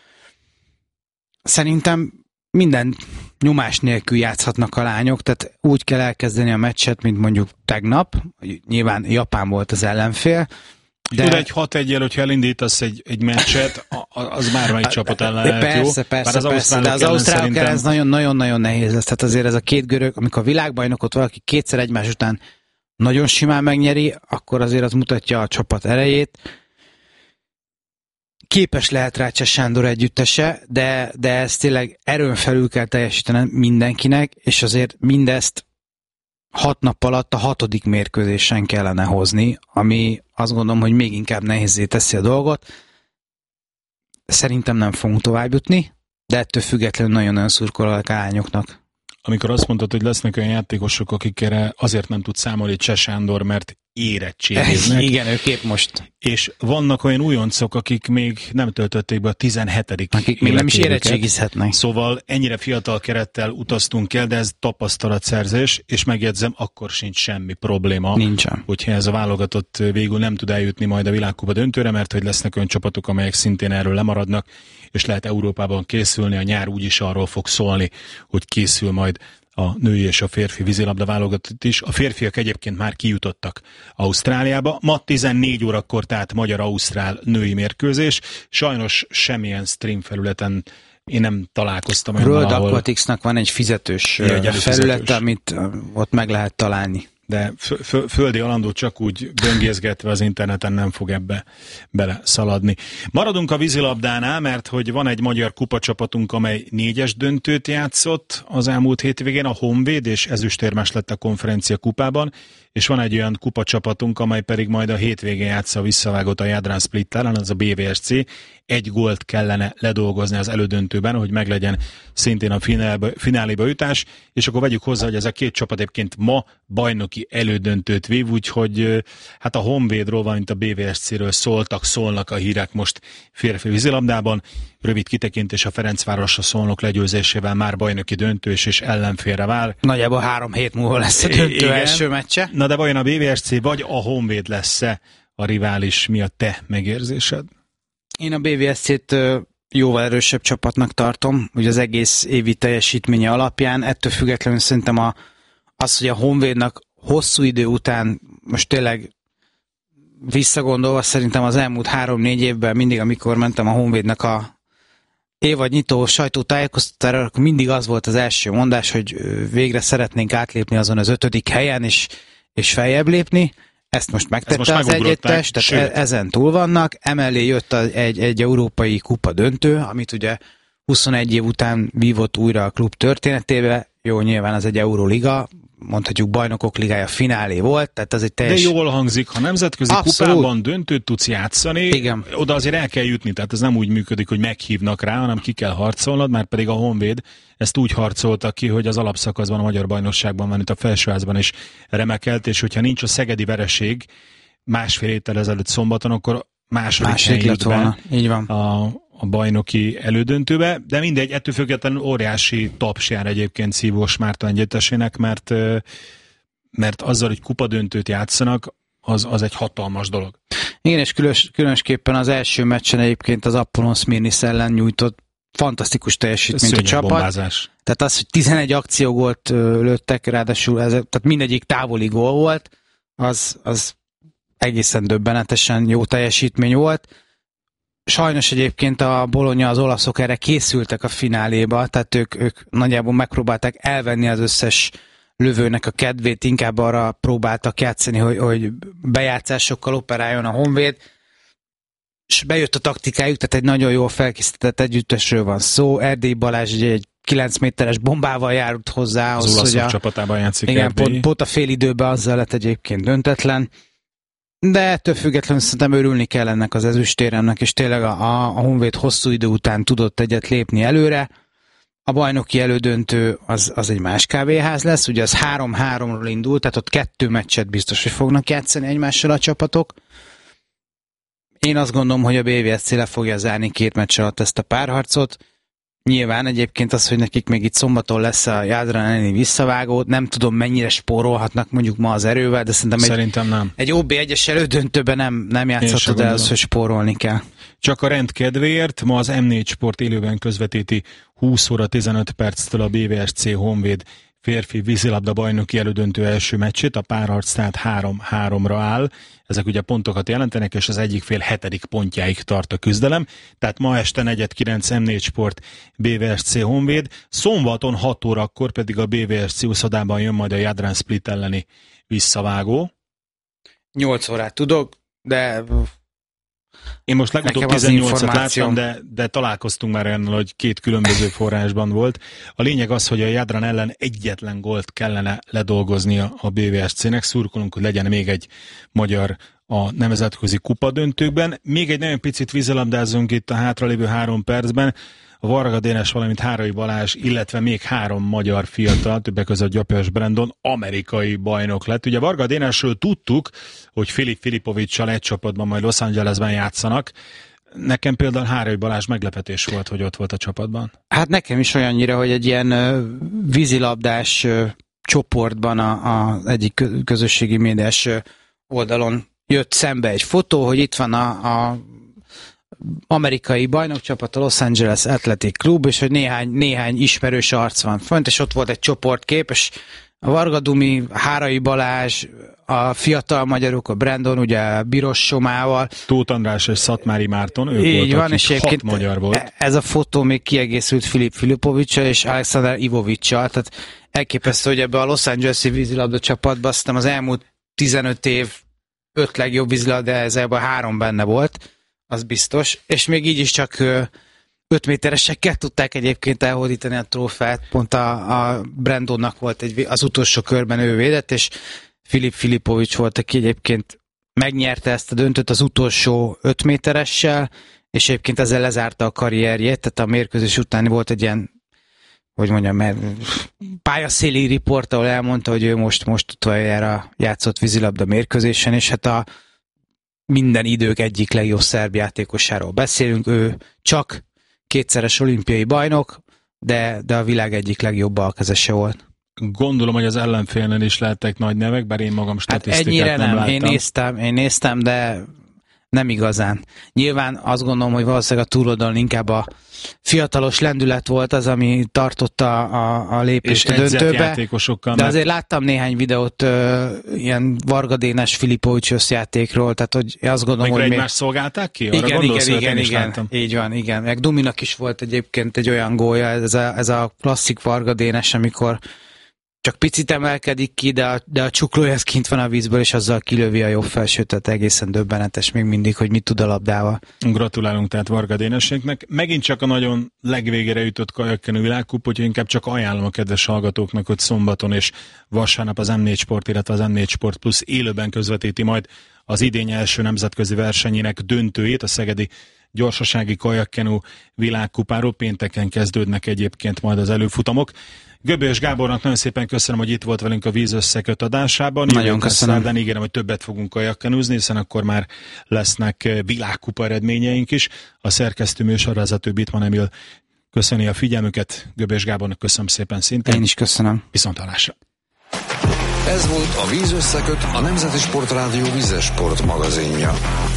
Szerintem minden nyomás nélkül játszhatnak a lányok, tehát úgy kell elkezdeni a meccset, mint mondjuk tegnap, nyilván Japán volt az ellenfél, de... Tud egy hat egyel, hogyha elindítasz egy, egy meccset, az bármelyik csapat ellen lehet, persze, jó? Persze, persze, az persze, de az ausztrálok ellen ez nagyon-nagyon nehéz lesz. Tehát azért ez a két görög, amikor a világbajnokot valaki kétszer egymás után nagyon simán megnyeri, akkor azért az mutatja a csapat erejét. Képes lehet rá Cseh Sándor együttese, de, de ezt tényleg erőn felül kell teljesíteni mindenkinek, és azért mindezt hat nap alatt a hatodik mérkőzésen kellene hozni, ami azt gondolom, hogy még inkább nehézzé teszi a dolgot. Szerintem nem fogunk tovább jutni, de ettől függetlenül nagyon-nagyon szurkolok a lányoknak. Amikor azt mondtad, hogy lesznek olyan játékosok, akikre azért nem tud számolni Cseh Sándor, mert érettségiznek. Igen, ők épp most. És vannak olyan újoncok, akik még nem töltötték be a tizenhetedik akik még nem is érettségizhetnek. Szóval ennyire fiatal kerettel utaztunk el, de ez tapasztalatszerzés, és megjegyzem, akkor sincs semmi probléma. Nincsen. Hogyha ez a válogatott végül nem tud eljutni majd a világkupa döntőre, mert hogy lesznek olyan csapatok, amelyek szintén erről lemaradnak, és lehet Európában készülni, a nyár úgyis arról fog szólni, hogy készül majd a női és a férfi vízilabda válogatott is. A férfiak egyébként már kijutottak Ausztráliába. Ma tizennégy órakor tehát magyar-ausztrál női mérkőzés. Sajnos semmilyen stream felületen én nem találkoztam. A World Aquaticsnak van egy fizetős felület, amit ott meg lehet találni. de f- földi alandót csak úgy böngészgetve az interneten nem fog ebbe bele szaladni. Maradunk a vízilabdánál, mert hogy van egy magyar kupacsapatunk, amely négyes döntőt játszott az elmúlt hétvégén, a Honvéd, és ezüstérmes lett a konferencia kupában, és van egy olyan kupacsapatunk, amely pedig majd a hétvégén játsza a visszavágót a Jadran Split ellen, az a bé vé es cé. Egy gólt kellene ledolgozni az elődöntőben, hogy meglegyen szintén a finálba, fináléba jutás, és akkor vegyük hozzá, hogy ez a két csapat egyébként ma bajnoki elődöntőt vív, úgyhogy hát a Honvédról, valamint a bé vé es céről szóltak, szólnak a hírek most férfi vízilabdában. Rövid kitekintés, a Ferencváros a Szolnok legyőzésével már bajnoki döntős és ellenfélre vár. Nagyjából három hét múlva lesz a döntő Igen. első meccse. Na de vajon a bé vé es cé vagy a Honvéd lesz-e a rivális? Mi a te megérzésed? Én a bé vé es cét jóval erősebb csapatnak tartom, ugye az egész évi teljesítménye alapján. Ettől függetlenül szerintem a, az, hogy a Honvédnak hosszú idő után, most tényleg visszagondolva, szerintem az elmúlt három-négy évben mindig, amikor mentem a Honvédnak a évadnyitó sajtótájékoztatára, akkor mindig az volt az első mondás, hogy végre szeretnénk átlépni azon az ötödik helyen, és, és feljebb lépni. Ezt most megtette most az együttes, tehát sőt. ezen túl vannak. Emellé jött egy, egy európai kupa döntő, amit ugye huszonegy év után vívott újra a klub történetébe. Jó, nyilván az egy Euroliga, mondhatjuk bajnokok ligája finálé volt, tehát az egy teljes... De jól hangzik, ha nemzetközi Abszolút. kupában döntőt tudsz játszani, Igen. oda azért el kell jutni, tehát ez nem úgy működik, hogy meghívnak rá, hanem ki kell harcolnod, már pedig a Honvéd ezt úgy harcolta ki, hogy az alapszakaszban, a magyar bajnokságban van, itt a felsőházban is remekelt, és hogyha nincs a szegedi vereség másfél héttel ezelőtt szombaton, akkor második, második helyen jut be Így van. A, a bajnoki elődöntőbe, de mindegy, ettől függetlenül óriási taps jár egyébként Szívós Márton együttesének, mert, mert azzal, hogy kupadöntőt játszanak, az, az egy hatalmas dolog. Igen, és különös, különösképpen az első meccsen egyébként az Apollon Smyrnis ellen nyújtott fantasztikus teljesítményt a csapat. Bombázás. Tehát az, hogy tizenegy akciógólt lőttek, ráadásul ez, tehát mindegyik távoli gól volt, az, az egészen döbbenetesen jó teljesítmény volt. Sajnos egyébként a Bologna, az olaszok erre készültek a fináléba, tehát ők, ők nagyjából megpróbálták elvenni az összes lövőnek a kedvét, inkább arra próbáltak játszani, hogy, hogy bejátszásokkal operáljon a Honvéd, és bejött a taktikájuk, tehát egy nagyon jól felkészített együttesről van szó. Erdélyi Balázs egy, egy kilenc méteres bombával járult hozzá. Az olaszok csapatában játszik. Igen, pont, pont a fél időben azzal lett egyébként döntetlen. De ettől függetlenül szerintem örülni kell ennek az ezüstéremnek, és tényleg a, a Honvéd hosszú idő után tudott egyet lépni előre. A bajnoki elődöntő az, az egy más kávéház lesz, ugye az három-háromról indult, tehát ott kettő meccset biztos, hogy fognak játszani egymással a csapatok. Én azt gondolom, hogy a bé vé es cé le fogja zárni két meccs alatt ezt a párharcot. Nyilván egyébként az, hogy nekik még itt szombaton lesz a Jadran elleni visszavágó, nem tudom mennyire spórolhatnak mondjuk ma az erővel, de szerintem, szerintem egy, nem. egy o bé egyes elődöntőben nem, nem játszhatod el az, hogy spórolni kell. Csak a rend kedvéért, ma az em négy Sport élőben közvetíti húsz óra tizenöt perctől a bé vé es cé Honvéd férfi vízilabda bajnoki elődöntő első meccsét, a párharc tehát három-háromra áll. Ezek ugye pontokat jelentenek, és az egyik fél hetedik pontjáig tart a küzdelem. Tehát ma este negyed kilenc em négy Sport bé vé es cé Honvéd. Szombaton hat órakor pedig a bé vé es cé úszodában jön majd a Jadran Split elleni visszavágó. nyolc órát tudok, de... Én most legutóbb tizennyolcat láttam, de, de találkoztunk már olyannal, hogy két különböző forrásban volt. A lényeg az, hogy a Jadran ellen egyetlen gólt kellene ledolgoznia a bé vé es cének. Szurkolunk, hogy legyen még egy magyar a nemzetközi kupadöntőkben. Még egy nagyon picit vízilabdázunk itt a hátralévő három percben. A Varga Dénes, valamint Hárai Balázs, illetve még három magyar fiatal, többek között Gyapjas Brandon, amerikai bajnok lett. Ugye Varga Dénesről tudtuk, hogy Filip Filipovics-sal egy csapatban majd Los Angelesben játszanak. Nekem például Hárai Balázs meglepetés volt, hogy ott volt a csapatban. Hát nekem is olyannyira, hogy egy ilyen uh, vízilabdás uh, csoportban az egyik közösségi médiás uh, oldalon jött szembe egy fotó, hogy itt van a, a amerikai bajnokcsapat, a Los Angeles Athletic Club, és hogy néhány, néhány ismerős arc van fönt, és ott volt egy csoportkép, és a Varga Dumi, Hárai Balázs, a fiatal magyarok, a Brandon, ugye Biros Somával. Tóth András és Szatmári Márton, ők így voltak, van, és hat magyar volt. Ez a fotó még kiegészült Filip Filipovics-sal és Alexander Ivovics-sal, tehát elképesztő, hogy ebbe a Los Angeles-i vízilabda csapatban aztán az elmúlt tizenöt év öt legjobb vízilabda, de ez ebben három benne volt, az biztos, és még így is csak öt méteresekkel tudták egyébként elhódítani a trófeát, pont a, a Brandonnak volt egy, az utolsó körben ő védett, és Filip Filipovics volt, aki egyébként megnyerte ezt a döntőt az utolsó öt méteressel, és egyébként ezzel lezárta a karrierjét, tehát a mérkőzés után volt egy ilyen, hogy mondjam, mert pályaszéli riport, ahol elmondta, hogy ő most, most utoljára játszott vízilabda mérkőzésen, és hát a minden idők egyik legjobb szerb játékosáról beszélünk, ő csak kétszeres olimpiai bajnok, de, de a világ egyik legjobb balkezese volt. Gondolom, hogy az ellenfélnél is lehettek nagy nevek, bár én magam statisztikát hát nem, nem láttam. Én néztem, én néztem, de nem igazán. Nyilván azt gondolom, hogy valószínűleg a túloldalon inkább a fiatalos lendület volt az, ami tartotta a, a lépést a döntőbe. De mert... azért láttam néhány videót uh, ilyen Varga Dénes Filipovics összjátékról, tehát hogy azt gondolom, Mikor hogy... egymást még... szolgálták ki? Arra igen, gondolsz, igen, igen, igen. Láttam. Így van, igen. Meg Duminak is volt egyébként egy olyan gólja, ez a, ez a klasszik Varga Dénes, amikor csak picit emelkedik ki, de a, de a csuklója ez kint van a vízből, és azzal kilövi a jobb felsőt, tehát egészen döbbenetes még mindig, hogy mit tud a labdával. Gratulálunk tehát Varga Déneseknek. Megint csak a nagyon legvégére jutott kajakkenő világkup, úgyhogy inkább csak ajánlom a kedves hallgatóknak, hogy szombaton és vasárnap az em négy Sport, illetve az em négy Sport Plus élőben közvetíti majd az idény első nemzetközi versenyének döntőjét, a szegedi gyorsasági kajakkenő világkupáról. Pénteken kezdődnek egyébként majd az előfutamok. Göbölyös Gábornak nagyon szépen köszönöm, hogy itt volt velünk a Víz összeköt adásában. Nagyon köszönöm. De ígérem, hogy többet fogunk kajakkenúzni, hiszen akkor már lesznek világkupa eredményeink is. A szerkesztő műsorvezető Bitman Emil köszöni a figyelmüket. Göbölyös Gábornak köszönöm szépen szintén. Én is köszönöm. Viszonthallásra. Ez volt a Víz összeköt, a Nemzeti Sportrádió vízes sport magazinja.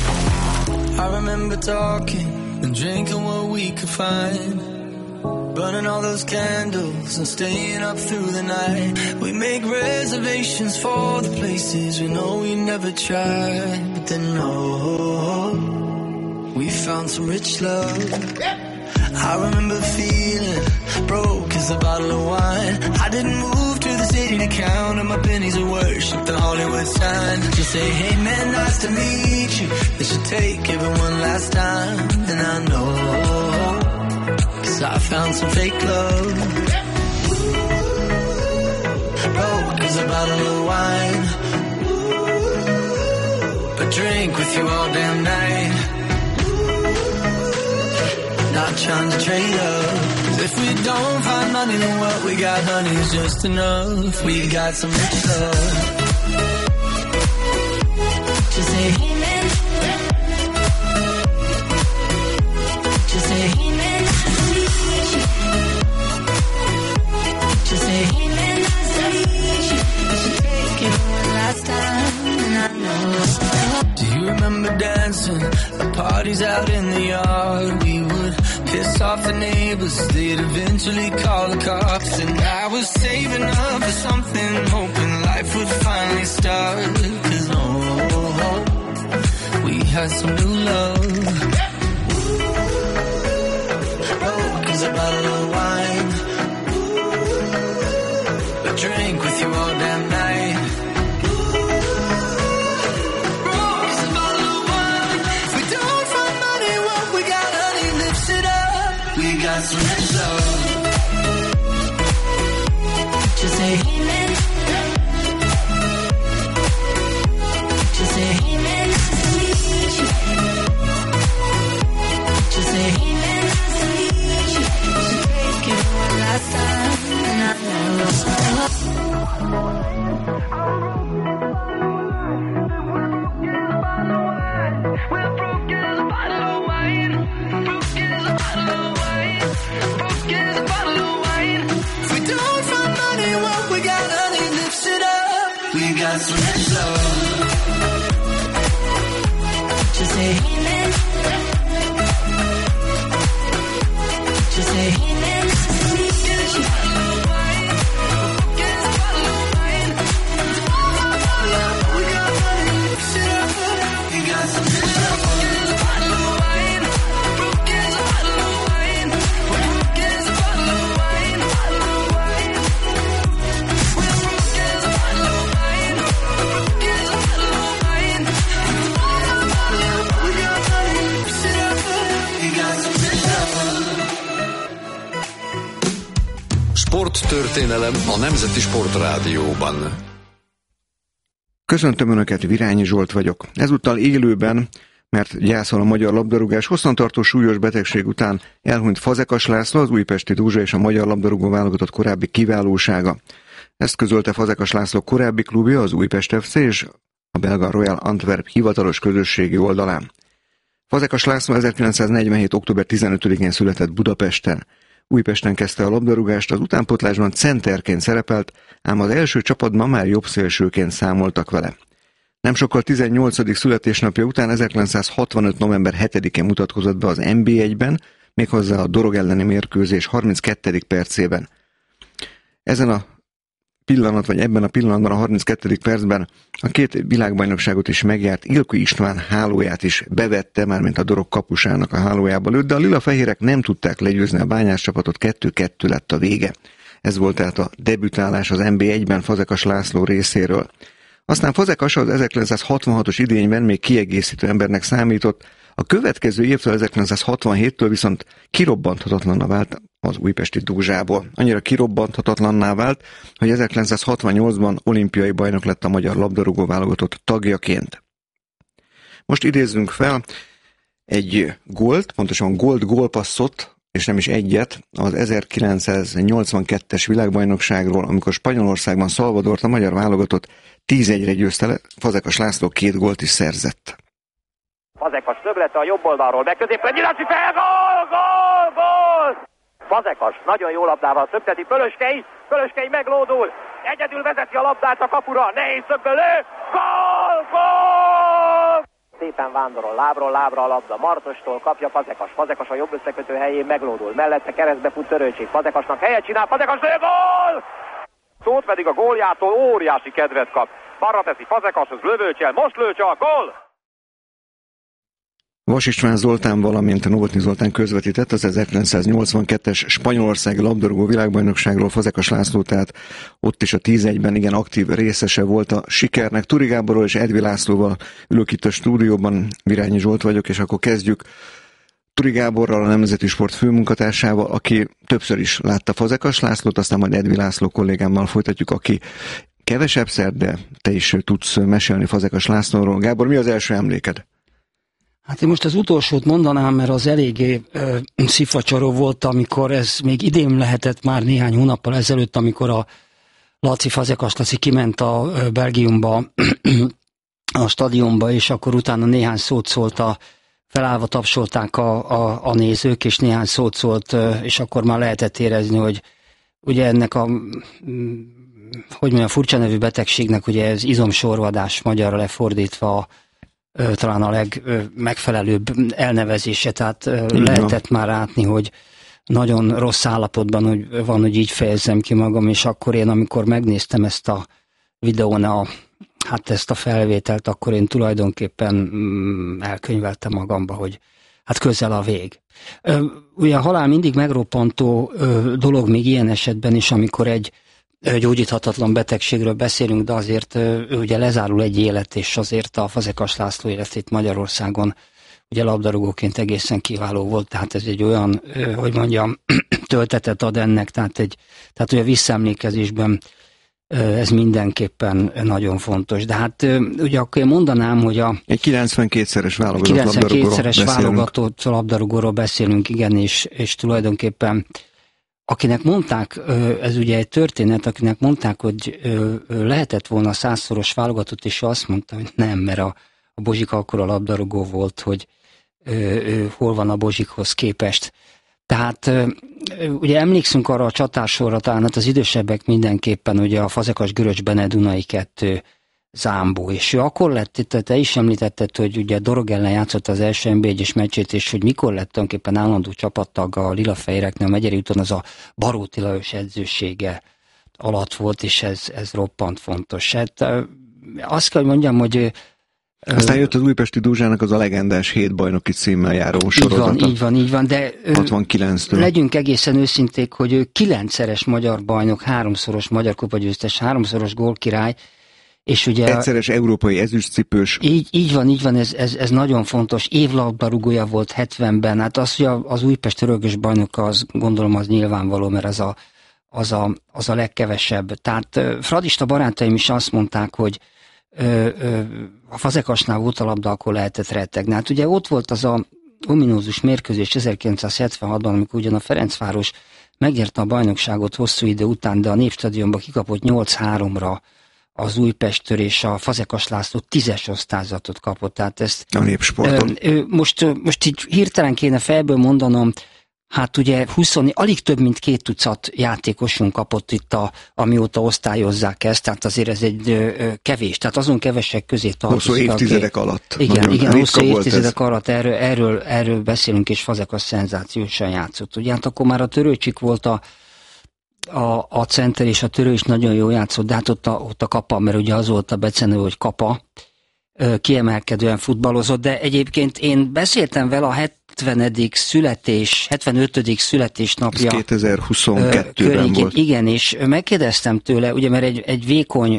I remember talking and drinking what we could find. Burning all those candles and staying up through the night. We make reservations for the places we know we never tried. But then no, we found some rich love. I remember feeling broke as a bottle of wine. I didn't move to the city to count on my pennies of worship the Hollywood sign. Just say, hey man, nice to meet you. They should take everyone last time. And I know, cause I found some fake love. Broke as a bottle of wine. But drink with you all damn night. Not trying to trade up. If we don't find money, then what we got, honey, is just enough. We got some rich love. Just say, hey man. Just say, hey man, nice to meet you. Just say, hey man, nice to meet you. I should take it one last time, and I know. Do you remember dancing at parties out in the yard? We would piss off the neighbors, they'd eventually call the cops. And I was saving up for something, hoping life would finally start. Cause oh, we had some new love. Broke as a bottle of wine. But drink with you all damn night. Broke as a bottle of wine. If we don't find money, what we got, honey, lifts it up. We got some rich love. Just say, hey man. Just say, hey man, nice to meet you. Just say, hey man, nice to meet you. Should take it one last time, and I know. We're broke as a bottle of wine. Broke as a bottle of wine. Broke as a bottle of wine. If we don't find money, what we got, honey, lifts it up. We got some rich love. Just say, hey man. Just say, hey man, nice to meet you. Broke as a bottle of wine. Broke as a bottle of wine. Sporttörténelem a Nemzeti Sportrádióban. Köszöntöm Önöket, Virányi Zsolt vagyok. Ezúttal élőben, mert gyászol a magyar labdarúgás, hosszantartó súlyos betegség után elhunyt Fazekas László, az Újpesti Dózsa és a magyar labdarúgó válogatott korábbi kiválósága. Ezt közölte Fazekas László korábbi klubja, az Újpest ef cé és a belga Royal Antwerp hivatalos közösségi oldalán. Fazekas László ezerkilencszáznegyvenhét. október tizenötödikén született Budapesten. Újpesten kezdte a labdarúgást, az utánpótlásban centerként szerepelt, ám az első csapatban már jobbszélsőként számoltak vele. Nem sokkal tizennyolcadik születésnapja után ezerkilencszázhatvanöt. november hetedikén mutatkozott be az en bé egyben, méghozzá a Dorog elleni mérkőzés harminckettedik percében. Ezen a pillanat, vagy ebben a pillanatban, a harminckettedik percben a két világbajnokságot is megjárt Ilko István hálóját is bevette, mármint a Dorog kapusának a hálójába lőtt, de a lilafehérek nem tudták legyőzni a Bányás csapatot, kettő-kettő lett a vége. Ez volt tehát a debütálás az en bé egyben Fazekas László részéről. Aztán Fazekas az ezerkilencszázhatvanhatos idényben még kiegészítő embernek számított, a következő évtől ezerkilencszázhatvanhéttől viszont kirobbanthatatlanná vált az újpesti Dózsából. Annyira kirobbanthatatlanná vált, hogy ezerkilencszázhatvannyolcban olimpiai bajnok lett a magyar labdarúgó válogatott tagjaként. Most idézzünk fel egy gólt, pontosan gólt gólpasszot, és nem is egyet, az ezerkilencszáznyolcvankettes világbajnokságról, amikor Spanyolországban Salvadort a magyar válogatott tíz egyre győzte le, Fazekas László két gólt is szerzett. Fazekas többlete a jobb oldalról, meg középen Nyilácsi fel, gól, gól, gól! Fazekas nagyon jó labdával szökteti, Pölöskei, Pölöskei meglódul, egyedül vezeti a labdát a kapura, nehéz szögből lő, gól, gól! Szépen vándorol, lábról lábra a labda, Martostól kapja Fazekas, Fazekas a jobb összekötő helyén meglódul, mellette keresztbe fut Törőcsik, Fazekasnak helyet csinál, Fazekas lő, gól! Szót pedig a góljától óriási kedvet kap, balra teszi Fazekashoz, lövőcsel, most lő csak, gól! Vas István Zoltán, valamint Novotny Zoltán közvetített az ezerkilencszáznyolcvankettes spanyolországi labdarúgó világbajnokságról. Fazekas László tehát ott is a tíz egyben igen aktív részese volt a sikernek. Turi Gáborról és Edvi Lászlóval ülök itt a stúdióban, Virányi Zsolt vagyok, és akkor kezdjük Turi Gáborral, a Nemzeti Sport főmunkatársával, aki többször is látta Fazekas Lászlót, aztán majd Edvi László kollégámmal folytatjuk, aki kevesebbszer, de te is tudsz mesélni Fazekas Lászlóról. Gábor, mi az első emléked? Hát én most az utolsót mondanám, mert az eléggé ö, szifacsaró volt, amikor ez még idén lehetett már néhány hónappal ezelőtt, amikor a Laci, Fazekas Laci kiment a ö, Belgiumba, a stadionba, és akkor utána néhány szót szólt a, felállva tapsolták a, a, a nézők, és néhány szót szólt, ö, és akkor már lehetett érezni, hogy ugye ennek a, hogy mondjam, furcsa nevű betegségnek, ugye ez izomsorvadás, magyarra lefordítva, talán a legmegfelelőbb elnevezése, tehát lehetett már látni, hogy nagyon rossz állapotban hogy van, hogy így fejezzem ki magam, és akkor én, amikor megnéztem ezt a videón, a, hát ezt a felvételt, akkor én tulajdonképpen elkönyveltem magamba, hogy hát közel a vég. Ugye a halál mindig megroppantó dolog még ilyen esetben is, amikor egy gyógyíthatatlan betegségről beszélünk, de azért ő ugye lezárul egy élet, és azért a Fazekas László életét Magyarországon ugye labdarúgóként egészen kiváló volt, tehát ez egy olyan, hogy mondjam, töltetet ad ennek, tehát, egy, tehát ugye a visszaemlékezésben ez mindenképpen nagyon fontos. De hát ugye akkor én mondanám, hogy a... Egy kilencvenkétszeres válogatott kilencvenkétszeres válogatott labdarúgóról beszélünk, igen, és, és tulajdonképpen akinek mondták, ez ugye egy történet, akinek mondták, hogy lehetett volna százszoros válogatott, és azt mondta, hogy nem, mert a, a Bozsika akkor a labdarúgó volt, hogy hol van a Bozsikhoz képest. Tehát ugye emlékszünk arra a csatársorra, talán hát az idősebbek mindenképpen, ugye a Fazekas Göröcs Bene Dunai kettő Zámbó, és ő akkor lett, te is említetted, hogy ugye Dorog ellen játszott az első en bé egyes meccsét, és hogy mikor lett tulajdonképpen állandó csapattag a lilafehéreknél, a Megyeri úton, az a Baróti Lajos edzősége alatt volt, és ez, ez roppant fontos. Hát azt kell, hogy mondjam, hogy aztán jött az Újpesti Dózsának az a legendás hét bajnoki címmel járó sorozata. Így van, így van, így van, de hatvankilenctől legyünk egészen őszinték, hogy ő kilencszeres magyar bajnok, háromszoros magyar kupagyőztes, háromszoros gólkirály, és ugye egyszeres európai ezüstcipős. Így, így van, így van, ez, ez, ez nagyon fontos. Évlabdarúgója volt hetvenben, hát az, hogy az Újpest örökös bajnoka, az gondolom az nyilvánvaló, mert ez a, az a, az a legkevesebb. Tehát fradista barátaim is azt mondták, hogy ö, ö, a Fazekasnál volt a labda, akkor lehetett rettegni. Hát ugye ott volt az a ominózus mérkőzés ezerkilencszázhetvenhatban, amikor ugyan a Ferencváros megnyerte a bajnokságot hosszú idő után, de a Népstadionban kikapott nyolc háromra az Újpesttől, és a Fazekas László tízes osztályzatot kapott. Tehát ezt, a Népsporton. Ö, most, most így hirtelen kéne fejből mondanom, hát ugye húsz, alig több mint két tucat játékosunk kapott itt, a, amióta osztályozzák ezt, tehát azért ez egy ö, kevés, tehát azon kevesek közé tartozik. Hosszú évtizedek aki, alatt. Igen, igen hosszú évtizedek alatt erről, erről, erről beszélünk, és Fazekas szenzációsan játszott. Ugye hát akkor már a Törőcsik volt a A, a center, és a Törő is nagyon jól játszott, de hát ott a, ott a Kapa, mert ugye az volt a becenő, hogy Kapa, kiemelkedően futballozott, de egyébként én beszéltem vele a hetvenedik születés, hetvenötödik születésnapja. Ez kétezer-huszonkettőben volt. Igen, és megkérdeztem tőle, ugye, mert egy, egy vékony,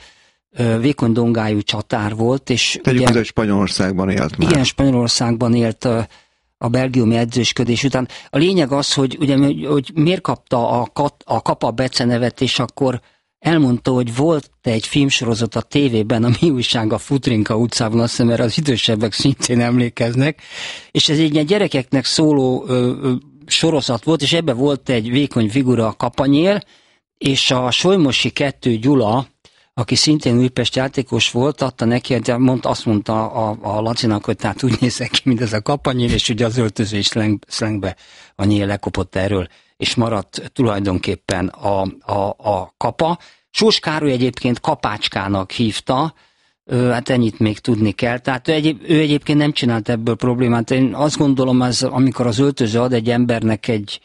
vékony dongájú csatár volt, és Tegyük ugye, hozzá, Spanyolországban élt már. Igen, Spanyolországban élt a belgiumi edzősködés után. A lényeg az, hogy, ugye, hogy miért kapta a, kat, a Kapa becenevet, és akkor elmondta, hogy volt egy filmsorozat a tévében, a Mi újság a Futrinka utcában, azt hiszem, erre az idősebbek szintén emlékeznek, és ez egy gyerekeknek szóló ö, ö, sorozat volt, és ebben volt egy vékony figura, a Kapanyél, és a Solymosi kettő Gyula, aki szintén Újpest játékos volt, adta neki, mondta, azt mondta a, a Lacinak, hogy tehát úgy nézek ki, mint ez a Kapanyél, és ugye az öltöző is szleng, szlengbe a nyél lekopott erről, és maradt tulajdonképpen a, a, a Kapa. Sós Károly egyébként Kapácskának hívta, hát ennyit még tudni kell. Tehát ő, egyéb, ő egyébként nem csinált ebből problémát. Én azt gondolom, az, amikor az öltöző ad egy embernek egy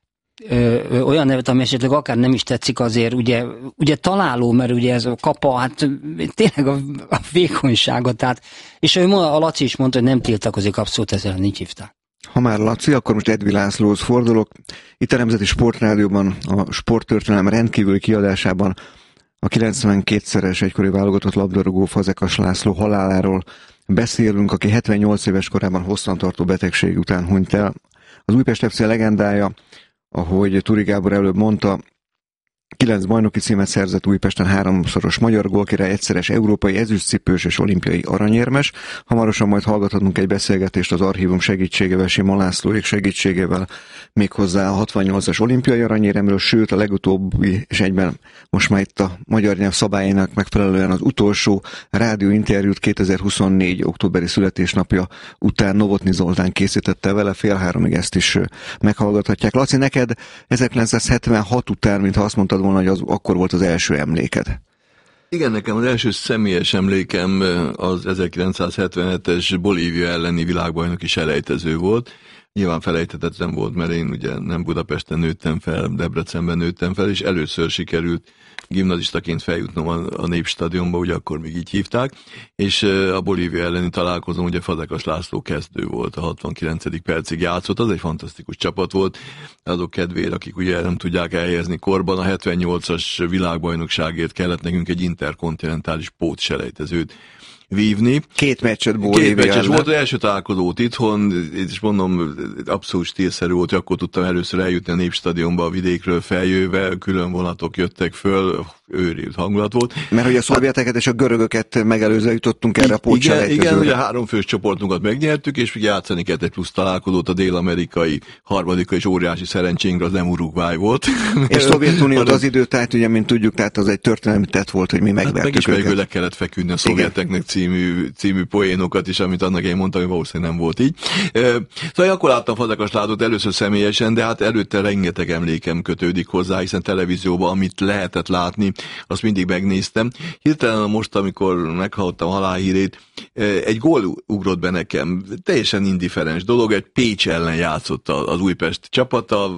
Ö, ö, olyan nevet, ami esetleg akár nem is tetszik, azért ugye, ugye találó, mert ugye ez a Kapa, hát tényleg a, a vékonysága, tehát, és ő, a Laci is mondta, hogy nem tiltakozik, abszolút ezzel nincs hívták. Ha már Laci, akkor most Edvi Lászlóhoz fordulok. Itt a Nemzeti Sportrádióban, a Sporttörténelem rendkívüli kiadásában a kilencvenkétszeres egykori válogatott labdarúgó Fazekas László haláláról beszélünk, aki hetvennyolc éves korában hosszantartó betegség után hunyt el. Az Újpest ef cé legendája, ahogy Turi Gábor előbb mondta, kilenc bajnoki címet szerzett Újpesten, háromszoros magyar gólkirály, egyszeres európai ezüstcipős és olimpiai aranyérmes. Hamarosan majd hallgathatunk egy beszélgetést az archívum segítségével, Sima Lászlóék segítségével, méghozzá a hatvannyolcas olimpiai aranyéremről, sőt a legutóbbi, és egyben most már itt a magyar nyelv szabályának megfelelően az utolsó rádióinterjút kétezer-huszonnégy októberi születésnapja után Novotny Zoltán készítette vele, fél háromig ezt is meghallgathatják. Laci, neked ezerkilencszázhetvenhat után, mintha azt mondtad volna, hogy az, akkor volt az első emléked. Igen, nekem az első személyes emlékem az ezerkilencszázhetvenhetes Bolívia elleni világbajnoki selejtező volt. Nyilván felejthetetlen volt, mert én ugye nem Budapesten nőttem fel, Debrecenben nőttem fel, és először sikerült gimnazistaként feljutnom a, a Népstadionba, ugye akkor még így hívták, és a Bolívia elleni találkozón ugye Fazekas László kezdő volt, a hatvankilencedik percig játszott, az egy fantasztikus csapat volt, azok kedvére, akik ugye nem tudják elhelyezni korban, a hetvennyolcas világbajnokságért kellett nekünk egy interkontinentális pótselejtezőt vívni. Két meccset Bolívia Két meccses volt, az első találkozót itthon, és mondom, abszolút stílszerű volt, akkor tudtam először eljutni a Népstadionba a vidékről feljöve, külön vonatok jöttek föl, őrült hangulat volt. Mert hogy a szovjeteket és a görögöket megelőzően jutottunk erre a pótselejtezőre. Igen, igen, ugye három fős csoportunkat megnyertük, és ugye játszani kellett egy plusz találkozót, a dél-amerikai harmadika és óriási szerencsénkre az nem Uruguay volt. És Szovjetuniót az idő, tehát ugye, mint tudjuk, tehát az egy történelmi tett volt, hogy mi megvertük hát meg is le kellett feküdni a szovjeteknek című, című poénokat is, amit annak én mondtam, hogy valószínűleg nem volt így. Szóval akkor láttam Fazekas Lászlót először személyesen, de hát előtte rengeteg emlékem kötődik hozzá, hiszen televízióban, amit lehetett látni, azt mindig megnéztem. Hirtelen most, amikor meghallottam halálhírét, egy gól ugrott be nekem, teljesen indiferens dolog, egy Pécs ellen játszott az Újpest csapata,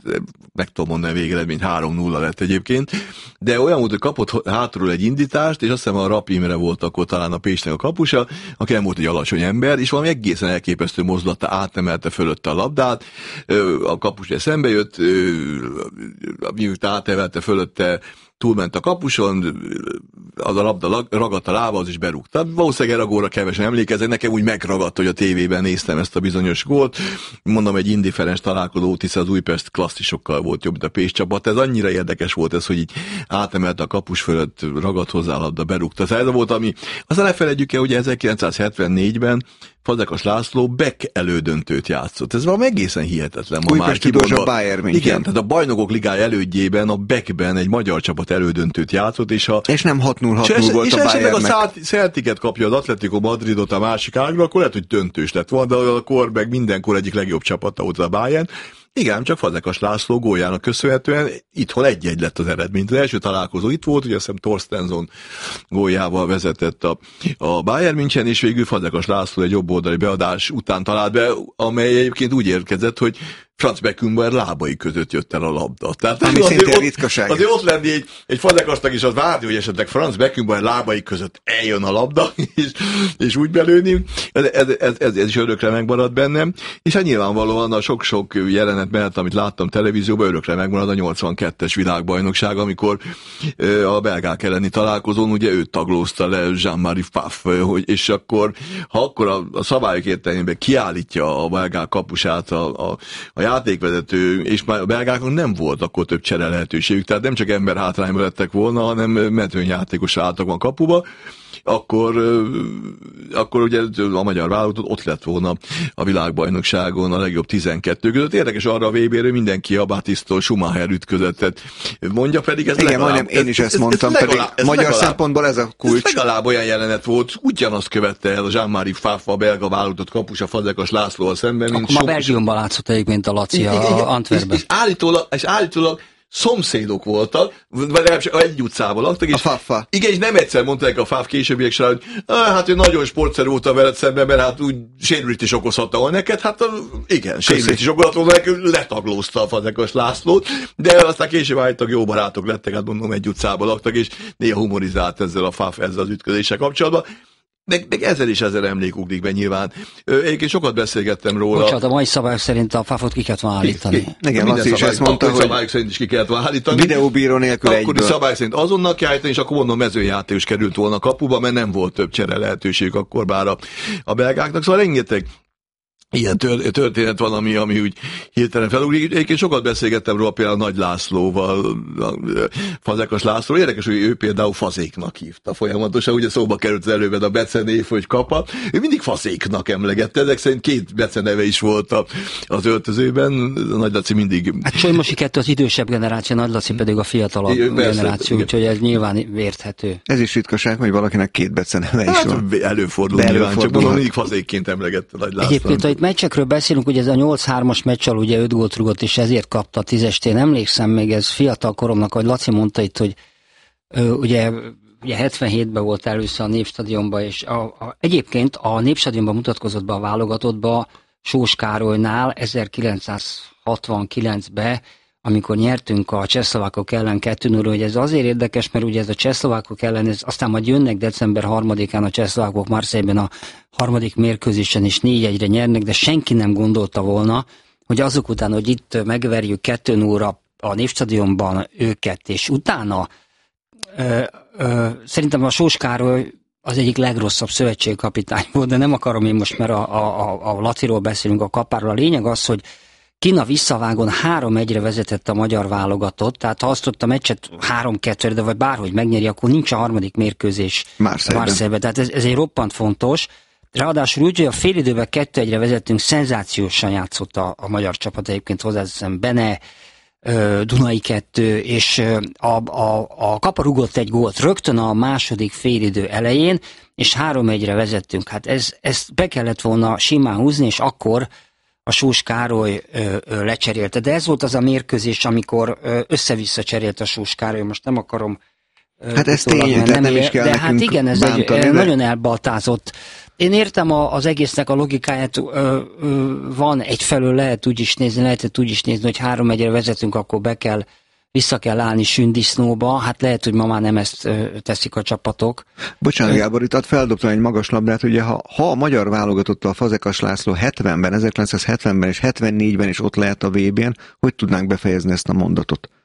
meg tudom mondani, végeredmény három nulla lett egyébként, de olyan volt, hogy kapott hátulról egy indítást, és azt hiszem a Rap Imre volt akkor talán a Pécsnek a kapusa, aki nem volt egy alacsony ember, és valami egészen elképesztő mozdulata átnemelte fölötte a labdát, a kapus szembe jött, miután átemelte fölötte, túlment a kapuson, az a labda ragadt a lába, az is berúgta. Valószínűleg erre a gólra kevesen emlékeznek, nekem úgy megragadt, hogy a tévében néztem ezt a bizonyos gólt. Mondom, egy indiferens találkozó, hiszen az Újpest klasszisokkal volt jobb, mint a Pécs csapat. Ez annyira érdekes volt ez, hogy így átemelte a kapus fölött, ragadt hozzá a labda, berúgta. Ez volt, ami... Aztán ne felejtjük el, hogy ezerkilencszázhetvennégyben Fazekas László Beck elődöntőt játszott. Ez valami egészen hihetetlen. Ma már kibondva, a Bayern München. Igen, tehát a Bajnokok Ligája elődjében a Beckben egy magyar csapat elődöntőt játszott, és a... És nem hat null hat null volt a Bayernnek. És esetleg a Celticet kapja az Atletico Madridot a másik ágra, akkor lehet, hogy döntős lett volna, de akkor meg mindenkor egyik legjobb csapata volt a Bayern. Igen, csak Fazekas László góljának köszönhetően itthon egy-egy lett az eredmény. Az első találkozó itt volt, ugye azt hiszem Torstensson góljával vezetett a, a Bayern München, és végül Fazekas László egy jobboldali beadás után talált be, amely egyébként úgy érkezett, hogy Franz Beckenbauer lábai között jött el a labda. Tehát ami szintén ritkaság. Azért ott lenni egy, egy Fazekasnak is az várni, hogy esetleg Franz Beckenbauer lábai között eljön a labda, és, és úgy belőni. Ez, ez, ez, ez, ez is örökre megmarad bennem. És hát nyilvánvalóan a sok-sok jelenet mellett, amit láttam televízióban, örökre megmarad a nyolcvankettes világbajnokság, amikor a belgák elleni találkozón ugye őt taglózta le Jean-Marie Pfaff, hogy, és akkor, ha akkor a, a szabályok értelmében kiállítja a belgák kapusát a, a, a játékvezető, és már a belgáknak nem volt akkor több csere lehetőségük, tehát nem csak ember hátrányba lettek volna, hanem mezőnyjátékos álltak a kapuba, akkor, akkor ugye a magyar válogatott ott lett volna a világbajnokságon a legjobb tizenkettő között. Érdekes arra a vé bére mindenki a Batistól Schumacher ütközetet mondja, pedig ez igen, legalább... majdnem én is ezt ez, mondtam, ez pedig legalább, magyar legalább, szempontból ez a kulcs. Ez legalább olyan jelenet volt, ugyanazt követte el a Jean-Marie Pfaff, a belga válogatott kapus, a Fazekas Lászlóval szemben. Akkor már Belgiumban látszott egyébként a Laci a Antwerpben. És állítólag, és állítólag szomszédok voltak, vagy legalábbis egy utcában laktak, és a Faffa. Igen, és nem egyszer mondták a Pfaff későbbiek során, hogy hát ő nagyon sportszerű volt a veled szemben, mert hát úgy sérülést is okozhatta volna neked, hát igen, sérülést is okozhatta volna neked, letaglózta a Fazekas Lászlót, de aztán később állítak, jó barátok lettek, hát mondom, egy utcában laktak, és néha humorizált ezzel a Pfaff ezzel az ütközéssel kapcsolatban. Meg, meg ezzel is ezzel emlék ugrik be nyilván. Egyébként sokat beszélgettem róla. Bocsánat, a mai szabályok szerint a Pfaffot ki kellett volna állítani. Igen, azt is ezt mondta, hogy szabályok szerint is ki kellett volna állítani. Videóbíró nélkül egyből. Akkori szabályok szerint azonnal kell állítani, és akkor mondom, mezőjátékos került volna a kapuba, mert nem volt több csere lehetőség akkor bár a, a belgáknak. Szóval rengeteg ilyen történet van, ami, ami úgy hirtelen felugrik. Egyébként sokat beszélgettem róla például Nagy Lászlóval, Fazekas László. Érdekes, hogy ő például Fazéknak hívta folyamatosan. Ugye szóba került az előben a becenév, hogy Kapa. Ő mindig Fazéknak emlegette. Ezek szerint két beceneve is volt az öltözőben. Nagy Laci mindig... Hát Csolymosi kettő az idősebb generáció, Nagy Laci pedig a fiatalabb é, generáció, úgyhogy ez nyilván érthető. Ez is ritkaság, hogy valakinek két beceneve is hát, van. Előfordul nyilván, előfordul csak mondom, mindig Fazékként emlegette Nagy László. Egyébként, meccsekről beszélünk, ugye ez a nyolc hármas meccsal ugye öt gólt rúgott, és ezért kapta a tízest. Én emlékszem még, ez fiatal koromnak, ahogy Laci mondta itt, hogy ö, ugye, ugye hetvenhétben volt először a Népstadionban, és a, a, egyébként a Népstadionban mutatkozott be a válogatottba Sós Károlynál ezerkilencszázhatvankilencben, amikor nyertünk a csehszlovákok ellen kettő nullra, hogy ez azért érdekes, mert ugye ez a csehszlovákok ellen, ez, aztán majd jönnek december harmadikán a csehszlovákok Marseille-ben a harmadik mérkőzésen is négy egyre nyernek, de senki nem gondolta volna, hogy azok után, hogy itt megverjük kettő nullra a Népstadionban őket, és utána ö, ö, szerintem a Sós Károly az egyik legrosszabb szövetségkapitány volt, de nem akarom én most, mert a, a, a Laciról beszélünk, a Kapáról. A lényeg az, hogy Kína visszavágon három egyre vezetett a magyar válogatott, tehát ha azt ott a meccset három kettőre, de vagy bárhogy megnyeri, akkor nincs a harmadik mérkőzés Marseille-ben. Tehát ez, ez egy roppant fontos. Ráadásul úgy, hogy a félidőben kettő egyre vezettünk, szenzációsan játszott a, a magyar csapat, egyébként hozzáteszem Bene, Dunai kettő, és a, a, a Kapa rugott egy gólt rögtön a második félidő elején, és három egyre vezettünk. Hát ez, ezt be kellett volna simán húzni, és akkor a Sós Károly ö, ö, lecserélte. De ez volt az a mérkőzés, amikor ö, össze-vissza cserélt a Sós Károly, most nem akarom... Ö, hát ez tényleg, nem, nem is kell de hát igen, ez bántani, egy, de... nagyon elbaltázott. Én értem a, az egésznek a logikáját, ö, ö, van egyfelől lehet úgy is nézni, lehetett úgy is nézni, hogy három egyre vezetünk, akkor be kell, vissza kell állni sündisznóba, hát lehet, hogy ma már nem ezt ö, teszik a csapatok. Bocsánat, Gábor, itt feldobtam egy magas labdát, ugye ha, ha a magyar válogatott a Fazekas László hetvenben, ezerkilencszázhetvenben és hetvennégyben is ott lehet a vé bén, hogy tudnánk befejezni ezt a mondatot?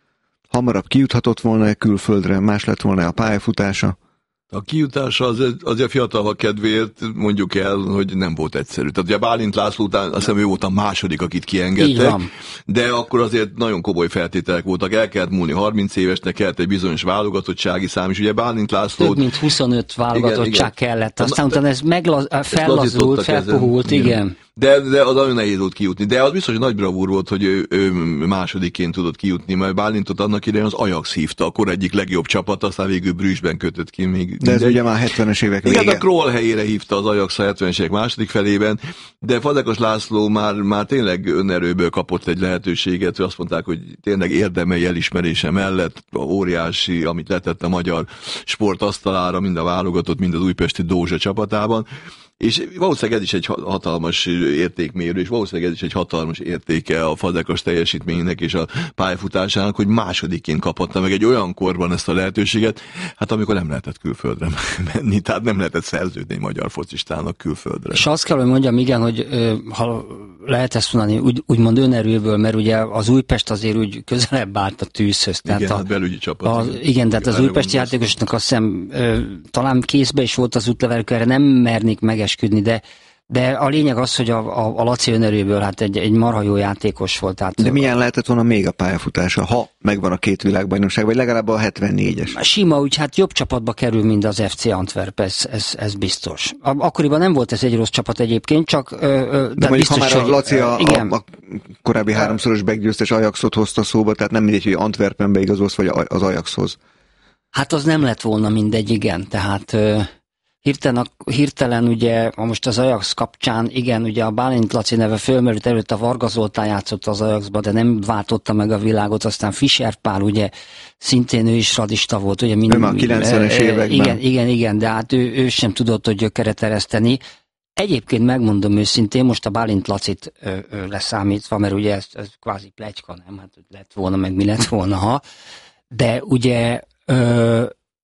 hamarabb kijuthatott volna külföldre, más lett volna a pályafutása? A kijutása az, az a fiatalok kedvéért mondjuk el, hogy nem volt egyszerű. Tehát ugye Bálint László után azt hiszem ő volt a második, akit kiengedtek, de akkor azért nagyon komoly feltételek voltak. El kellett múlni harminc évesnek, kellett egy bizonyos válogatottsági szám, és ugye Bálint László... Több mint huszonöt válogatottság kellett, aztán utána ez meglaz, fellazult, felpuhult, igen. igen. De, de az nagyon nehéz volt kijutni. De az biztos, hogy nagy bravúr volt, hogy ő, ő másodikként tudott kijutni, mert Bálintot annak idején az Ajax hívta, akkor egyik legjobb csapat, aztán végül Brüsszben kötött ki még. De ez ugye már hetvenes évek vége. Igen, a Kroll helyére hívta az Ajax a hetvenes évek második felében, de Fazekas László már, már tényleg önerőből kapott egy lehetőséget, hogy azt mondták, hogy tényleg érdemei elismerése mellett óriási, amit letett a magyar sport asztalára, mind a válogatott, mind az újpesti Dózsa csapatában. És valószínűleg ez is egy hatalmas értékmérő, és valószínűleg ez is egy hatalmas értéke a Fazekas teljesítménynek és a pályafutásának, hogy másodikként kaphatta meg egy olyan korban ezt a lehetőséget, hát amikor nem lehetett külföldre menni, tehát nem lehetett szerződni egy magyar focistának külföldre. És azt kell, hogy mondjam, igen, hogy ha lehet ezt mondani, úgy, úgymond önerőből, mert ugye az Újpest azért úgy közelebb állt a tűzhöz. Igen, tehát a, hát belügyi csapat. Az, igen, tehát az újpesti játékosoknak azt hiszem talán kézbe is volt az útlevelük, erre nem mernék megesküdni, de De a lényeg az, hogy a, a, a Laci önerőből hát egy, egy marha jó játékos volt. Tehát de milyen lehetett volna még a pályafutása, ha megvan a két világbajnokság, vagy legalább a hetvennégyes? Sima, úgy hát jobb csapatba kerül, mint az ef cé Antwerp, ez, ez, ez biztos. Akkoriban nem volt ez egy rossz csapat egyébként, csak... De, de biztos, ha már a Laci a, a, a korábbi háromszoros meggyőztes Ajaxot hozta szóba, tehát nem mindegy, hogy Antwerpenbe igazolsz, vagy az Ajaxhoz. Hát az nem lett volna mindegy, igen, tehát... Hirtelen, hirtelen ugye, most az Ajax kapcsán, igen, ugye a Bálint Laci neve fölmerült, előtt a Varga Zoltán játszott az Ajaxba, de nem váltotta meg a világot, aztán Fischer Pál, ugye, szintén ő is radista volt, ugye mind, a kilencvenes években. Igen, igen, igen, de hát ő, ő sem tudott, hogy gyökeret ereszteni. Egyébként megmondom őszintén, most a Bálint Lacit ö, ö, leszámítva, mert ugye ez, ez kvázi pletyka, nem? Hát lett volna, meg mi lett volna, ha. De ugye... Ö,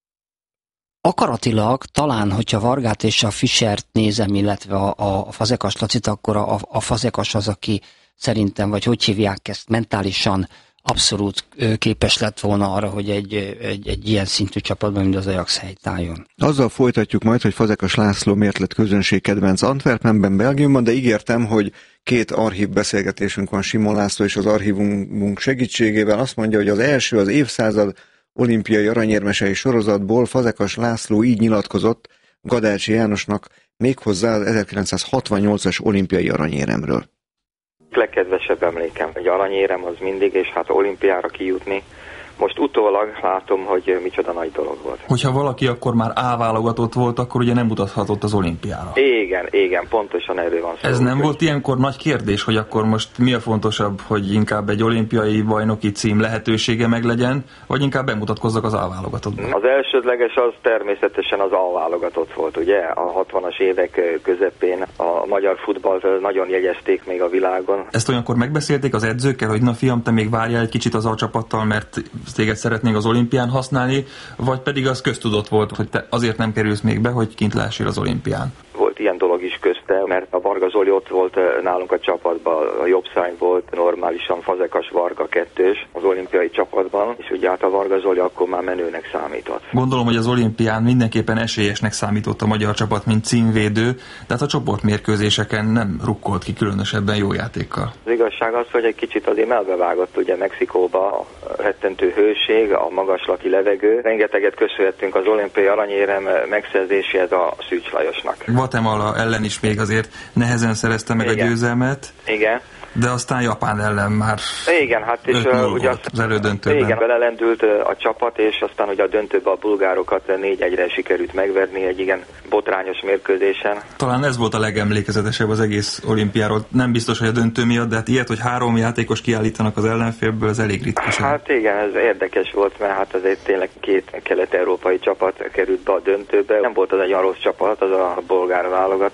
Akaratilag talán, hogyha Vargát és a Fischert nézem, illetve a, a Fazekas Lacit, akkor a, a Fazekas az, aki szerintem, vagy hogy hívják ezt, mentálisan abszolút képes lett volna arra, hogy egy, egy, egy ilyen szintű csapatban, mint az Ajax helytálljon. Azzal folytatjuk majd, hogy Fazekas László miért lett közönségkedvenc Antwerpenben, Belgiumban, de ígértem, hogy két archív beszélgetésünk van Simon László és az archívumunk segítségével. Azt mondja, hogy az első az évszázad olimpiai aranyérmesei sorozatból Fazekas László így nyilatkozott Gadácsi Jánosnak méghozzá az ezerkilencszázhatvannyolcas olimpiai aranyéremről. Legkedvesebb emlékem, egy aranyérem az mindig, és hát olimpiára kijutni. Most utólag látom, hogy micsoda nagy dolog volt. Hogyha valaki akkor már A válogatott volt, akkor ugye nem mutathatott az olimpiára. Igen, igen, pontosan erről van szó. Ez nem volt ilyenkor nagy kérdés, hogy akkor most mi a fontosabb, hogy inkább egy olimpiai bajnoki cím lehetősége meglegyen, vagy inkább bemutatkozzak az A válogatottban? Az elsődleges az természetesen az A válogatott volt, ugye? A hatvanas évek közepén a magyar futballt nagyon jegyezték még a világon. Ezt olyankor megbeszélték az edzőkkel, hogy na fiam, te még várjál egy kicsit az A csapattal, mert téged szeretnénk az olimpián használni, vagy pedig az köztudott volt, hogy te azért nem kerülsz még be, hogy kint lehessél az olimpián? Volt ilyen dolog is közte, mert a Varga Zoli ott volt nálunk a csapatban, a jobb szány volt normálisan Fazekas Varga kettős az olimpiai csapatban, és ugye hát a Varga Zoli akkor már menőnek számított. Gondolom, hogy az olimpián mindenképpen esélyesnek számított a magyar csapat, mint címvédő, tehát a csoportmérkőzéseken nem rukkolt ki különösebben jó játékkal. Az igazság az, hogy egy kicsit azért melbevágott ugye Mexikóba a rettentő hőség, a magaslati levegő. Rengeteget köszönhetünk az olimpiai aranyérem megszerzéséhez a Szűcs Lajosnak. Guatemala ellen is még azért nehezen szerezte meg igen. a győzelmet. Igen. De aztán Japán ellen már igen, hát és uh, ugye az, az elődöntőben. Igen, belelendült a csapat, és aztán ugye a döntőben a bulgárokat négy egyre sikerült megverni egy igen botrányos mérkőzésen. Talán ez volt a legemlékezetesebb az egész olimpiáról. Nem biztos, hogy a döntő miatt, de hát ilyet, hogy három játékos kiállítanak az ellenfélből, ez elég ritka. Hát igen, ez érdekes volt, mert hát azért tényleg két kelet-európai csapat került be a döntőbe. Nem volt az egy rossz csapat, az a bolgár válogatott, és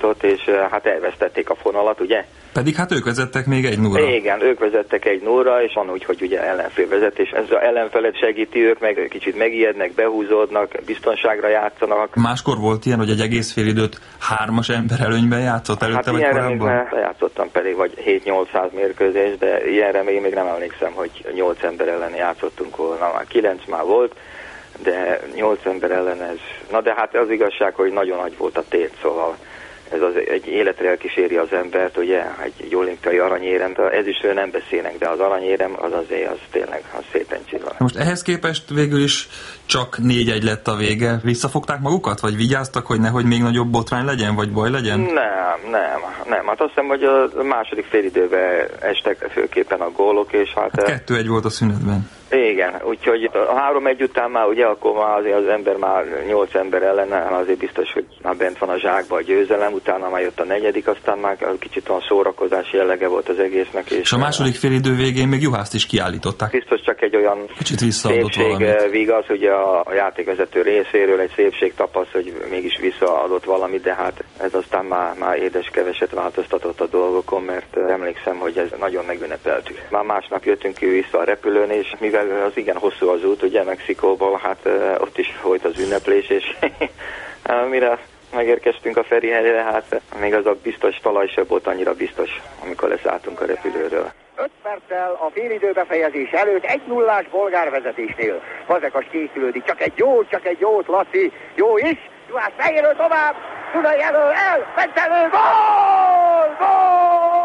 hát elvesztették a fonalat, ugye? Pedig hát ők vezettek még egy nullra. Igen, ők vezettek egy nullra, és van úgy, hogy ugye ellenfél vezetés. Ez az ellenfelet segíti, ők meg kicsit megijednek, behúzódnak, biztonságra játszanak. Máskor volt ilyen, hogy egy egész félidőt hármas ember előnyben játszott előtte, hát vagy korábban? Hát ilyenre játszottam pedig, vagy hét-nyolcszáz mérkőzés, de ilyenre még, még nem emlékszem, hogy nyolc ember ellen játszottunk volna. Már kilenc már volt, de nyolc ember ellen ez. Na de hát az igazság, hogy nagyon nagy volt a tét, szóval ez az egy életre elkíséri az embert, ugye, egy, egy olimpiai aranyérem, ez is nem beszélnek, de az aranyérem az azért, az tényleg, az szépen csillan. Most ehhez képest végül is csak négy-egy lett a vége. Visszafogták magukat, vagy vigyáztak, hogy nehogy még nagyobb botrány legyen, vagy baj legyen? Nem, nem, nem. Hát azt hiszem, hogy a második félidőben estek főképpen a gólok, és hát... hát kettő-egy volt a szünetben. Igen, úgyhogy a három egy után már ugye, akkor már azért az ember már nyolc ember ellen, azért biztos, hogy már bent van a zsákba a győzelem, utána már jött a negyedik, aztán már kicsit olyan szórakozás jellege volt az egésznek. És, és a második félidő végén még Juhászt is kiállították. Biztos csak egy olyan kicsit visszaadott szépség vigaz, ugye a, a játékvezető részéről egy szépség tapasz, hogy mégis visszaadott valamit, de hát ez aztán már, már édes keveset változtatott a dolgokon, mert emlékszem, hogy ez nagyon megünnepeltük. Már másnap jöttünk ki vissza a repülőn, és mivel az igen hosszú az út, ugye Mexikóból, hát uh, ott is folyt az ünneplés, és mire megérkeztünk a Ferihegyre, hát még az a biztos talaj sem volt annyira biztos, amikor leszálltunk a repülőről. öt perccel a félidő befejezés előtt egy nullás bolgár vezetésnél. Fazekas készülődik, csak egy jót, csak egy jót, Laci, jó is, Juhász fejéről tovább, Dunai elől, el, Bentelő, gól, gól!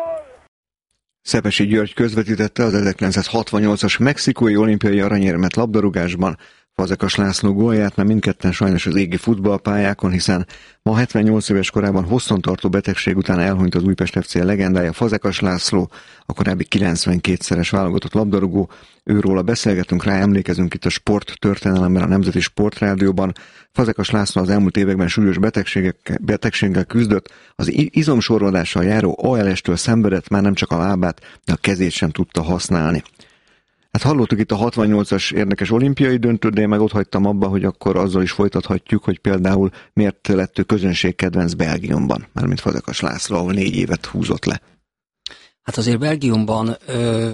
Szepesi György közvetítette az ezerkilencszázhatvannyolcas mexikói olimpiai aranyérmet labdarúgásban. Fazekas László gólját, mert mindketten sajnos az égi futballpályákon, hiszen ma hetvennyolc éves korában hosszantartó betegség után elhunyt az Újpest ef cé legendája Fazekas László, a korábbi kilencvenkétszeres válogatott labdarúgó. Őróla beszélgetünk, rá emlékezünk itt a Sport történelemben, a Nemzeti Sportrádióban. Fazekas László az elmúlt években súlyos betegséggel küzdött, az izomsorvadással járó á el es-től szenvedett, már nem csak a lábát, de a kezét sem tudta használni. Hát hallottuk itt a hatvannyolcas érdekes olimpiai döntőt, de én meg ott hagytam abba, hogy akkor azzal is folytathatjuk, hogy például miért lett ő közönségkedvenc Belgiumban, mármint Fazekas László, ahol négy évet húzott le. Hát azért Belgiumban ö,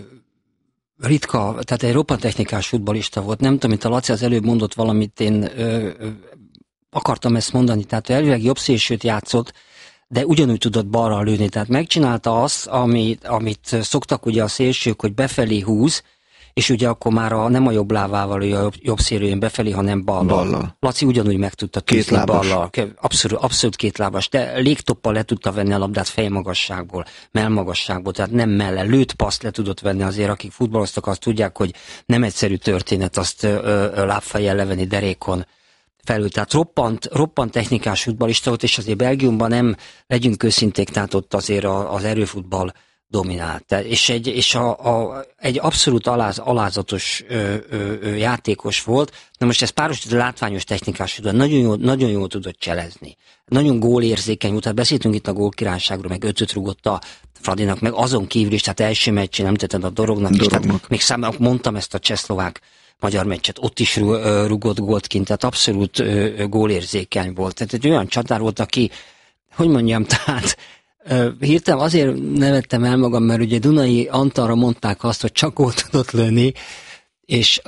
ritka, tehát egy roppant technikás futballista volt. Nem tudom, mint a Laci az előbb mondott valamit, én ö, ö, akartam ezt mondani, tehát ő elvileg jobb szélsőt játszott, de ugyanúgy tudott balra lőni, tehát megcsinálta azt, amit, amit szoktak ugye a szélsők, hogy befelé húz, és ugye akkor már a, nem a jobb lábával a jobb, jobb szélőjön befelé, hanem ballal. ballal. Laci ugyanúgy meg tudta tűzni ballal. Abszolút, abszolút kétlábas, de légtoppal le tudta venni a labdát fejmagasságból, mellmagasságból, tehát nem melle. Lőtt paszt le tudott venni, azért akik futballoztak, azt tudják, hogy nem egyszerű történet azt ö, ö, lábfejjel levenni derékon felül. Tehát roppant, roppant technikás futballista volt, és azért Belgiumban nem, legyünk őszinték, tehát ott azért a, az erőfutball dominált. És egy, és a, a, egy abszolút aláz, alázatos ö, ö, ö, játékos volt. Na most ez párosított látványos technikás futball, nagyon jól, nagyon jól tudott cselezni. Nagyon gólérzékeny volt, tehát beszéltünk itt a gólkirályságról, meg ötöt rúgott a Fradinak, meg azon kívül is, tehát első meccsén említetted a Dorognak is, tehát még szám, mondtam ezt a csehszlovák magyar meccset, ott is rúgott gólt kint, tehát abszolút gólérzékeny volt. Tehát egy olyan csatár volt, aki, hogy mondjam, tehát hirtelen azért nevettem el magam, mert ugye Dunai Antalra mondták azt, hogy csak gólt tudott lőni, és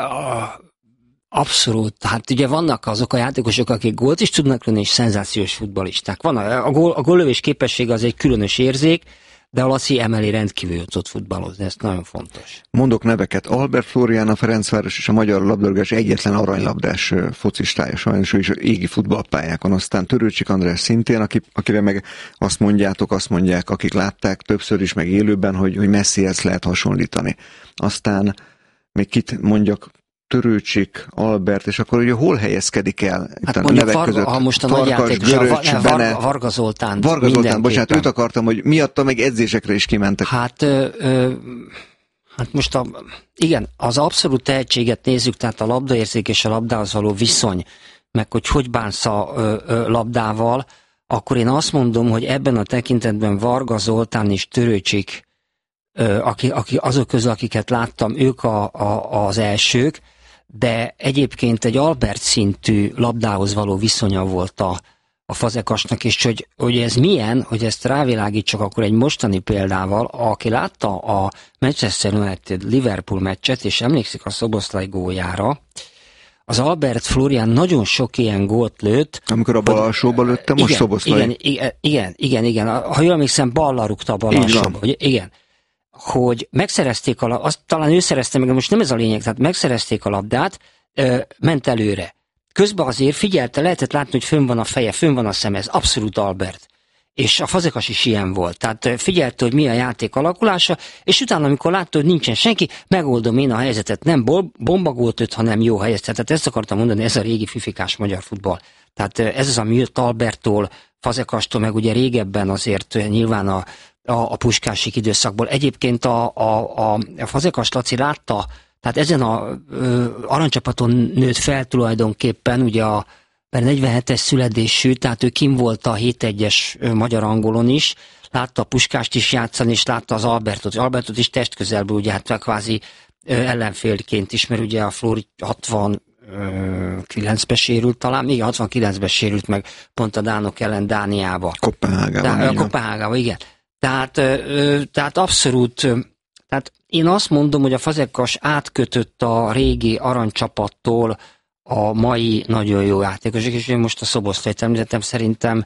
abszolút, hát ugye vannak azok a játékosok, akik gólt is tudnak lőni, és szenzációs futballisták. Van a, a, gól, a góllövés képessége az egy különös érzék, de a Laci emeli rendkívül tudott futballozni, ez nagyon fontos. Mondok neveket, Albert Flórián, a Ferencváros és a magyar labdarúgás egyetlen aranylabdás focistája, sajnos ő is égi futballpályákon, aztán Törőcsik András szintén, aki, akire meg azt mondjátok, azt mondják, akik látták többször is, meg élőben, hogy, hogy Messihez lehet hasonlítani. Aztán még kit mondjak, Törőcsik, Albert, és akkor ugye hol helyezkedik el? Hát a nevek Varga, között, ha most a nagy játékos, Göröcs, a Varga, Varga Zoltán. Varga Zoltán, bocsánat, őt akartam, hogy miatta meg edzésekre is kimentek. Hát, ö, ö, hát most a, igen, az abszolút tehetséget nézzük, tehát a labdaérzék és a labdához való viszony, meg hogy hogy bánsz a ö, ö, labdával, akkor én azt mondom, hogy ebben a tekintetben Varga Zoltán és Törőcsik, ö, aki, aki, azok közül, akiket láttam, ők a, a, az elsők, de egyébként egy Albert szintű labdához való viszonya volt a, a Fazekasnak, és hogy, hogy ez milyen, hogy ezt rávilágítsak akkor egy mostani példával, aki látta a Manchester United Liverpool meccset, és emlékszik a Szoboszlai góljára, az Albert Florian nagyon sok ilyen gólt lőtt. Amikor a bal alsóba lőtte, most Szoboszlai. Igen, igen, igen, igen, igen. Ha jól emlékszem, ballal rúgta a bal alsóba. Igen. Hogy megszerezték a labdát, azt talán ő szerezte meg, most nem ez a lényeg, tehát megszerezték a labdát, ö, ment előre. Közben azért figyelte, lehetett látni, hogy fönn van a feje, fönn van a szeme, ez abszolút Albert. És a Fazekas is ilyen volt. Tehát figyelte, hogy mi a játék alakulása, és utána, amikor látta, hogy nincsen senki, megoldom én a helyzetet. Nem bombagólt öt, hanem jó helyzetet. Tehát ezt akartam mondani, ez a régi fifikás magyar futball. Tehát ez az, ami jött Alberttól, Fazekastól, meg ugye régebben azért nyilván a, a, a puskásik időszakból. Egyébként a, a, a, a Fazekas Laci látta, tehát ezen a ö, aranycsapaton nőtt fel tulajdonképpen, ugye a negyvenhetes születésű, tehát ő kim volt a hét egyes magyar-angolon is, látta a Puskást is játszani, és látta az Albertot. Albertot is testközelből, ugye hát kvázi ö, ellenfélként is, mert ugye a Flóri hatvankilencben sérült talán, igen, hatvankilencben sérült meg pont a dánok ellen Dániába. Kopenhágában. Kopenhágában, igen. Tehát, ö, tehát abszolút, ö, tehát én azt mondom, hogy a Fazekas átkötött a régi aranycsapattól a mai nagyon jó játékosok, és én most a Szoboszlait említettem, szerintem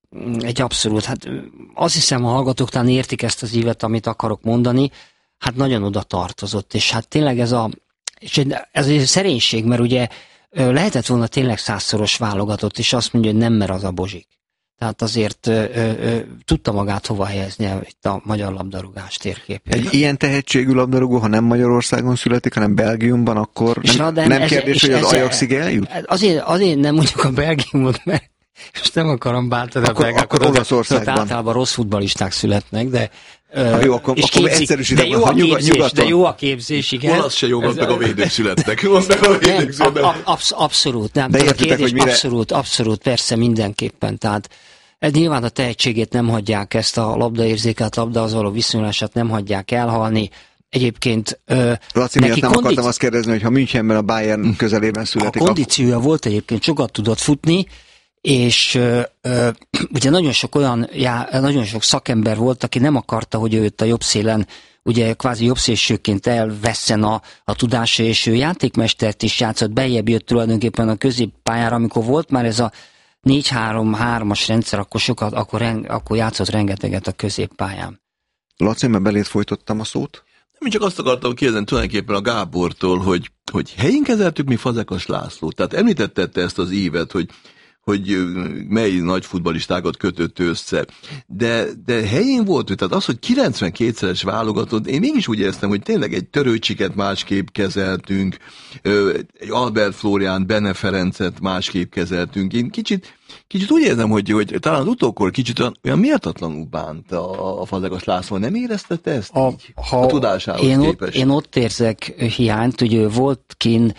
egy abszolút, hát azt hiszem, a hallgatók talán értik ezt az ívet, amit akarok mondani, hát nagyon oda tartozott, és hát tényleg ez a, és ez egy szerénység, mert ugye lehetett volna tényleg százszoros válogatott, és azt mondja, hogy nem, mert az a Bozsik. Tehát azért ö, ö, tudta magát hova helyezni itt a magyar labdarúgás térképében. Egy ilyen tehetségű labdarúgó, ha nem Magyarországon születik, hanem Belgiumban, akkor nem, nem, nem kérdés, hogy az Ajaxig eljut? Azért, azért nem mondjuk a Belgiumot, mert most nem akarom bántani a belgákat. Akkor Olaszországban. Általában rossz futballisták születnek, de Ha jó, akkor, és akkor képzik, egyszerűsítem, de jó a képzés, nyugaton. de jó a képzés, igen. Olasz se jó, meg a védők születnek. Nem, ab, absz, abszolút, nem. De a értitek, kérdés, hogy mire... abszolút, abszolút, persze mindenképpen. Tehát ez nyilván a tehetségét nem hagyják, ezt a labdaérzéket, labdahoz való viszonyulását nem hagyják elhalni. Egyébként ö, Laci miatt nem kondici... akartam azt kérdezni, hogy ha Münchenben a Bayern közelében születik. A kondíciója akkor... volt egyébként, sokat tudott futni, és ö, ö, ugye nagyon sok olyan, já, nagyon sok szakember volt, aki nem akarta, hogy őt a jobb szélen, ugye kvázi jobbszélsőként elvesszen a, a tudása, és ő játékmestert is játszott, beljebb jött tulajdonképpen a középpályára, amikor volt már ez a négy három hármas rendszer, akkor sokat, akkor, akkor játszott rengeteget a középpályán. Laci, mert belét folytottam a szót? Nem, csak azt akartam kérdezni tulajdonképpen a Gábortól, hogy, hogy helyén kezeltük mi Fazekas Lászlót. Tehát említette ezt az évet, hogy hogy mely nagy futballistákat kötött össze. De, de helyén volt ő, tehát az, hogy kilencvenkétszeres válogatott, én mégis úgy éreztem, hogy tényleg egy Törőcsiket másképp kezeltünk, egy Albert Flórián, Bene Ferencet másképp kezeltünk. Én kicsit, kicsit úgy érzem, hogy, hogy talán az utókor kicsit olyan, olyan méltatlanul bánt a, a Fazekas László. Nem éreztette ezt a, így, a tudásához én képest? Ott, én ott érzek hiányt, hogy volt kin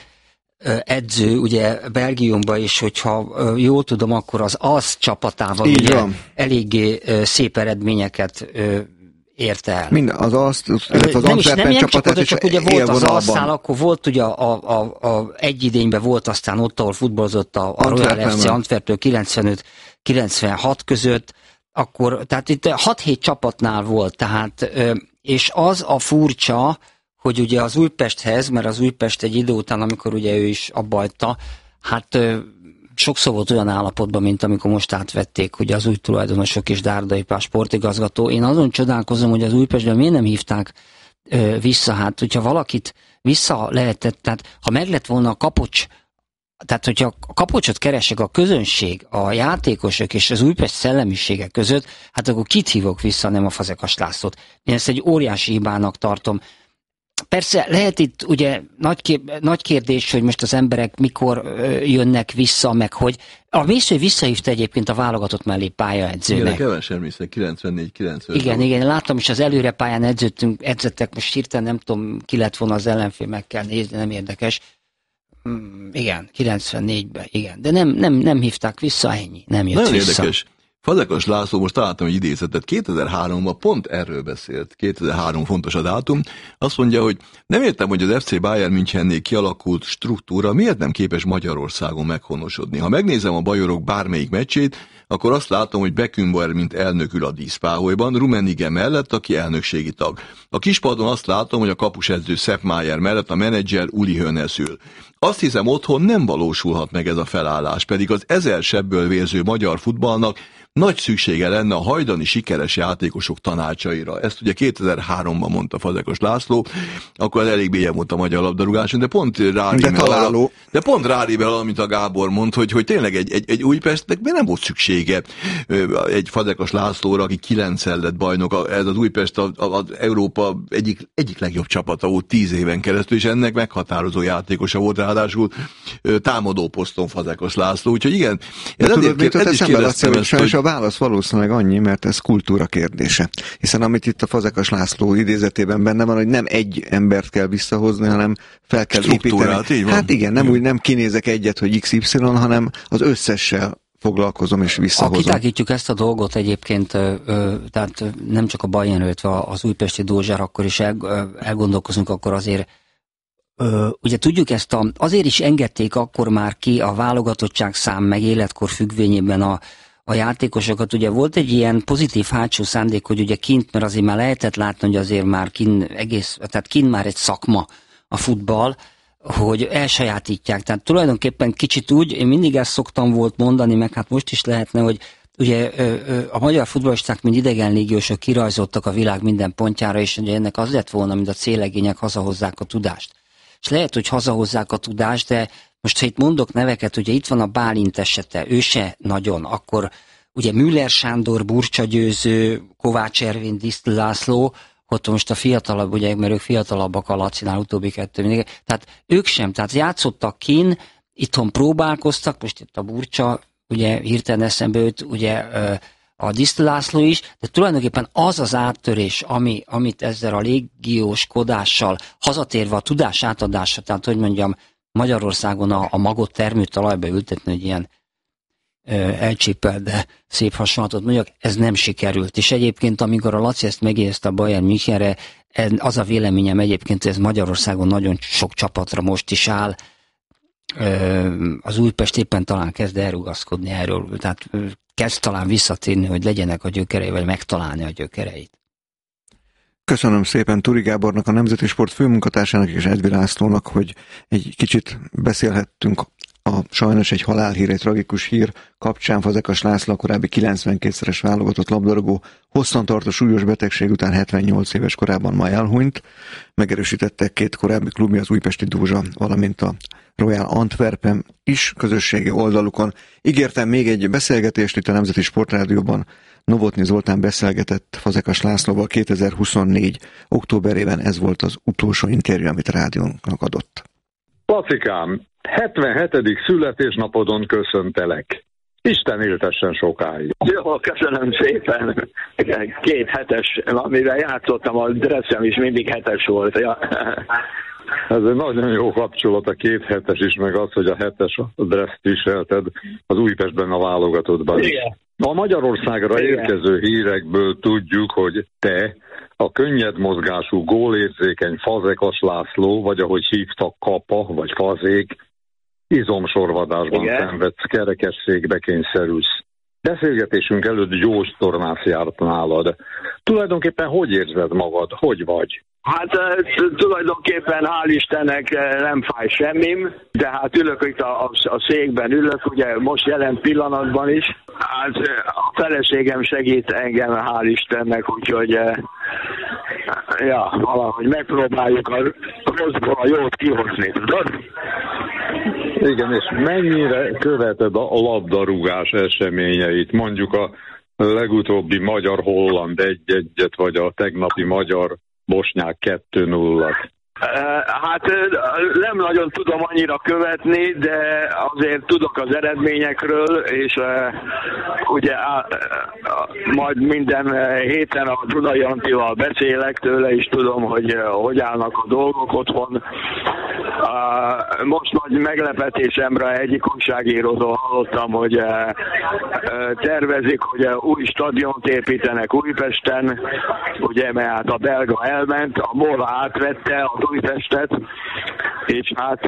edző, ugye Belgiumban is, hogyha jól tudom, akkor az az csapatával ugye eléggé szép eredményeket érte el. Minden, az azt, az nem is, nem ilyen csapat, csak ugye volt az Alszál, akkor volt ugye a, a, a, a egy idényben volt aztán ott, ahol futballozott a, a Royal ef cé Antwerptől kilencvenöt kilencvenhat között, akkor, tehát itt hat-hét csapatnál volt, tehát, és az a furcsa, hogy ugye az Újpesthez, mert az Újpest egy idő után, amikor ugye ő is abbajta, hát ö, sokszor volt olyan állapotban, mint amikor most átvették ugye az új tulajdonosok és Dárdai Pál sportigazgató. Én azon csodálkozom, hogy az Újpestben miért nem hívták ö, vissza, hát hogyha valakit vissza lehetett, tehát ha meg lett volna a Kapocs, tehát hogyha a Kapocsot keresek a közönség, a játékosok és az Újpest szellemisége között, hát akkor kit hívok vissza, nem a Fazekas Lászlót. Én ezt egy óriási hibának tartom. Persze lehet itt ugye nagy, kér, nagy kérdés, hogy most az emberek mikor ö, jönnek vissza, meg hogy a Mésző visszahívta egyébként a válogatott mellé pályaedzőnek. Igen, kevesen vissza, kilencvennégy kilencven. Igen, igen, láttam is az előre pályán edzőttünk, edzettek, most hirtelen nem tudom, ki lett volna az ellenfél, meg kell nézni, nem érdekes. Mm, igen, kilencvennégyben, igen, de nem, nem, nem hívták vissza, ennyi, nem jött Nagyon vissza. Érdekes. Fazekas László, most találtam egy idézetet, kétezer-háromban pont erről beszélt, kétezer-három fontos a dátum, azt mondja, hogy nem értem, hogy az ef cé Bayern Münchennél kialakult struktúra miért nem képes Magyarországon meghonosodni. Ha megnézem a bajorok bármelyik meccsét, akkor azt látom, hogy Beckenbauer mint elnök ül a díszpáholyban, Rummenigge mellett, aki elnökségi tag. A kispadon azt látom, hogy a kapusedző Sepp Maier mellett a menedzser Uli Hoeneß ül. Azt hiszem, otthon nem valósulhat meg ez a felállás, pedig az ezer sebből vérző magyar futballnak nagy szüksége lenne a hajdani sikeres játékosok tanácsaira. Ezt ugye kétezer-háromban mondta Fazekas László, akkor elég bélyen volt a magyar labdarúgáson, de pont rárímel, de, de pont rárímel, amit a Gábor mond, hogy, hogy tényleg egy, egy, egy Újpestnek nem volt szüksége egy Fazekas Lászlóra, aki kilencszer lett bajnok. Ez az Újpest az, az Európa egyik, egyik legjobb csapata volt tíz éven keresztül, és ennek meghatározó játékosa volt, ráadásul támadó poszton Fazekas László. Úgyhogy igen, ez tudod, ezért, mit ez is kérdeztem ezt, hogy... A válasz valószínűleg annyi, mert ez kultúra kérdése. Hiszen amit itt a Fazekas László idézetében benne van, hogy nem egy embert kell visszahozni, hanem fel kell építeni. Hát igen, nem úgy nem kinézek egyet, hogy iksz ipszilon, hanem az összessel foglalkozom és visszahozom. Ha kitágítjuk ezt a dolgot egyébként, ö, ö, tehát nem csak a Bayern, illetve az újpesti Dózsár, akkor is el, ö, elgondolkozunk, akkor azért ö, ugye tudjuk ezt, a, azért is engedték akkor már ki a válogatottság szám meg életkor függvényében a a játékosokat. Ugye volt egy ilyen pozitív hátsó szándék, hogy ugye kint, mert azért már lehetett látni, hogy azért már kint egész, tehát kint már egy szakma a futball, hogy elsajátítják. Tehát tulajdonképpen kicsit úgy, én mindig ezt szoktam volt mondani, meg hát most is lehetne, hogy ugye a magyar futballisták, mint idegenlégiósok kirajzoltak a világ minden pontjára, és ugye ennek az lett volna, mint a célegények hazahozzák a tudást. És lehet, hogy hazahozzák a tudást, de most, ha itt mondok neveket, ugye itt van a Bálint esete, ő se nagyon, akkor ugye Müller Sándor, Burcsa Győző, Kovács Ervin, Disztl László, ott most a fiatalabb, ugye, mert ők fiatalabbak a Lacinál, utóbbi kettő mindig, tehát ők sem, tehát játszottak kin, itthon próbálkoztak, most itt a Burcsa, ugye hirtelen eszembe őt, ugye a Disztl László is, de tulajdonképpen az az áttörés, ami, amit ezzel a légióskodással, hazatérve a tudás átadása, tehát hogy mondjam, Magyarországon a, a magot termő talajba ültetni, hogy ilyen ö, elcsépelt, de szép hasonlatot mondjak, ez nem sikerült. És egyébként, amikor a Laci ezt megérezte a Bayern Münchenre, az a véleményem egyébként, hogy ez Magyarországon nagyon sok csapatra most is áll. Ö, az Újpest éppen talán kezd elrugaszkodni erről, tehát kezd talán visszatérni, hogy legyenek a gyökerei, vagy megtalálni a gyökereit. Köszönöm szépen Turi Gábornak, a Nemzeti Sport főmunkatársának és Edvi Lászlónak, hogy egy kicsit beszélhettünk a sajnos egy halálhír, egy tragikus hír kapcsán. Fazekas László, a korábbi kilencvenkétszeres válogatott labdarúgó hosszantartó súlyos betegség után hetvennyolc éves korában ma elhunyt. Megerősítettek két korábbi klubja, az újpesti Dózsa, valamint a Royal Antwerpen is közösségi oldalukon. Ígértem még egy beszélgetést itt a Nemzeti Sportrádióban. Novotny Zoltán beszélgetett Fazekas Lászlóval kétezer-huszonnégy októberében, ez volt az utolsó interjú, amit a rádiónknak adott. Lacikám, hetvenhetedik születésnapodon köszöntelek. Isten éltessen sokáig. Jó, köszönöm szépen. Két hetes, amivel játszottam, a dresszem is mindig hetes volt. Ja. Ez egy nagyon jó kapcsolat, a két hetes is, meg az, hogy a hetes dresszt viselted az Újpestben a válogatottban. Igen. A Magyarországra Igen. érkező hírekből tudjuk, hogy te a könnyed mozgású, gólérzékeny Fazekas László, vagy ahogy hívtak Kapa, vagy Fazék, izomsorvadásban Igen. szenvedsz, kerekesszékbe kényszerülsz. Beszélgetésünk előtt gyógytornász járt nálad. Tulajdonképpen hogy érzed magad? Hogy vagy? Hát tulajdonképpen hál' Istennek nem fáj semmim, de hát ülök itt a, a, a székben, ülök, ugye most jelen pillanatban is. Hát a feleségem segít engem, hál' Istennek, úgyhogy ja, valahogy megpróbáljuk a rosszból a jót kihozni, tudod? Igen, és mennyire követed a labdarúgás eseményeit, mondjuk a legutóbbi magyar-holland egy-egyet, vagy a tegnapi magyar-bosnyák kettő nulla. Hát nem nagyon tudom annyira követni, de azért tudok az eredményekről, és uh, ugye uh, uh, majd minden héten a Dunai Antival beszélek tőle, és tudom, hogy uh, hogy állnak a dolgok otthon. Uh, most nagy meglepetésemre egyik újságírótól hallottam, hogy uh, uh, tervezik, hogy uh, új stadiont építenek Újpesten, ugye, mert hát a belga elment, a MOL átvette a Újpestet, És hát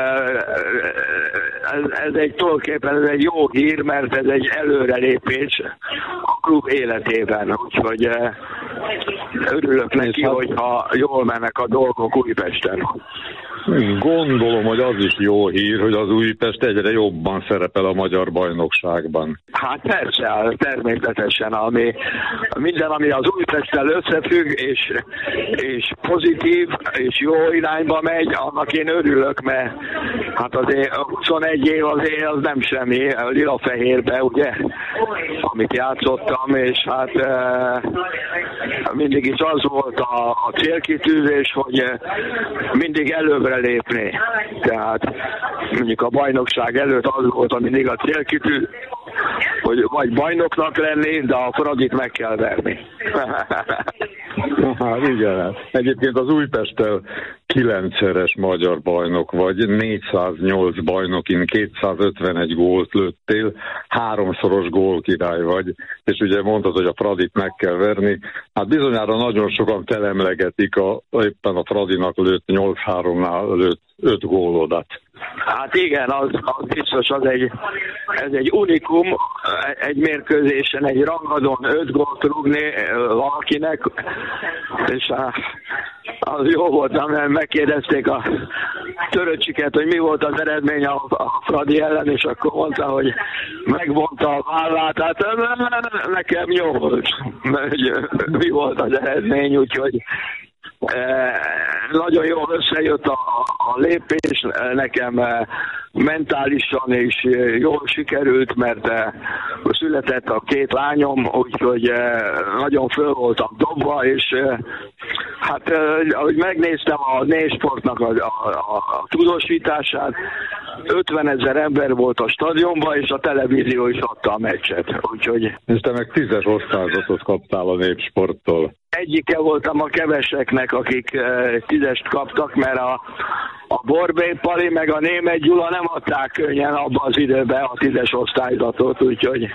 ez, ez egy tulajdonképpen ez egy jó hír, mert ez egy előrelépés a klub életében. Úgyhogy örülök neki, hogyha jól mennek a dolgok Újpesten. Gondolom, hogy az is jó hír, hogy az Újpest egyre jobban szerepel a magyar bajnokságban. Hát persze, természetesen, ami, minden, ami az Újpesttel összefügg, és, és pozitív, és jó irányba megy, annak én örülök, mert hát azért huszonegy év azért az nem semmi, lila-fehérbe, ugye, amit játszottam, és hát e, mindig is az volt a, a célkitűzés, hogy mindig előbbre lépni. Tehát mondjuk a bajnokság előtt az volt, ami mindig a célkitűzés, hogy vagy bajnoknak lenni, de a Fradit meg kell verni. Hát igen. Egyébként az Újpesttel kilencszeres magyar bajnok vagy, négyszáznyolc bajnokin kétszázötvenegy gólt lőttél, háromszoros gólkirály vagy, és ugye mondtad, hogy a Fradit meg kell verni. Hát bizonyára nagyon sokan telemlegetik a, éppen a Fradinak lőtt nyolc háromnál lőtt öt gólodat. Hát igen, az, az biztos, az egy, ez egy unikum, egy mérkőzésen, egy rangadón öt gólt rúgni valakinek, és az jó volt, mert megkérdezték a Töröcsiket, hogy mi volt az eredmény a, a Fradi ellen, és akkor mondta, hogy megvonta a vállát, hát nekem jó volt, mi volt az eredmény, úgyhogy nagyon jól összejött a, a lépés, nekem mentálisan is jól sikerült, mert született a két lányom, úgyhogy nagyon föl voltam dobva, és hát ahogy megnéztem a Nésportnak a, a, a, a tudósítását, ötvenezer ember volt a stadionban, és a televízió is adta a meccset, úgyhogy... És te meg tízes osztályzatot kaptál a Népsporttól. Egyike voltam a keveseknek, akik uh, tízest kaptak, mert a, a Borbély Pali meg a Németh Gyula nem adták könnyen abban az időben a tízes osztályzatot, úgyhogy...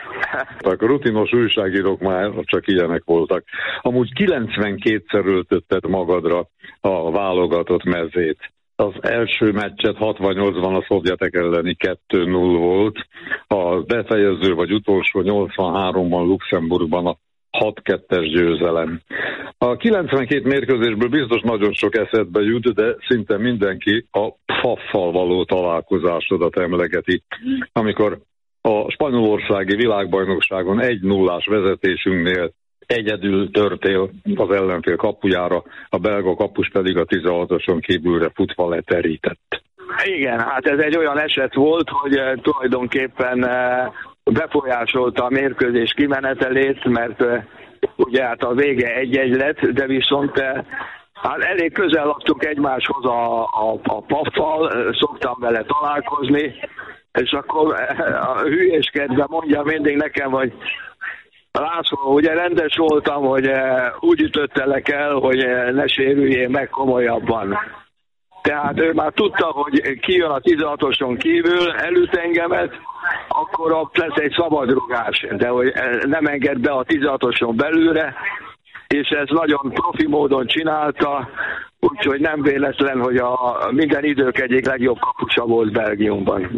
A rutinos újságírók már csak ilyenek voltak. Amúgy kilencvenkétszer öltötted magadra a válogatott mezét. Az első meccset hatvannyolcban a szovjetek elleni kettő null volt, a befejező vagy utolsó nyolcvanháromban Luxemburgban a hat kettes győzelem. A kilencvenkét mérkőzésből biztos nagyon sok eszedbe jut, de szinte mindenki a Faffal való találkozásodat emlegeti, amikor a spanyolországi világbajnokságon egy nullás vezetésünknél egyedül törtél az ellenfél kapujára, a belga kapus pedig a tizenhatoson kívülre futva leterített. Igen, hát ez egy olyan eset volt, hogy tulajdonképpen befolyásolta a mérkőzés kimenetelét, mert ugye hát a vége egy-egy lett, de viszont hát elég közel laktunk egymáshoz a, a, a Paffal, szoktam vele találkozni, és akkor a hülyéskedve mondja mindig nekem, hogy László, ugye rendes voltam, hogy úgy ütöttelek el, hogy ne sérüljél meg komolyabban. Tehát ő már tudta, hogy kijön a tizenhatoson kívül, elüt engemet, akkor ott lesz egy szabadrugás, de hogy nem enged be a tizenhatoson belülre, és ez nagyon profi módon csinálta, úgyhogy nem véletlen, hogy a minden idők egyik legjobb kapusa volt Belgiumban.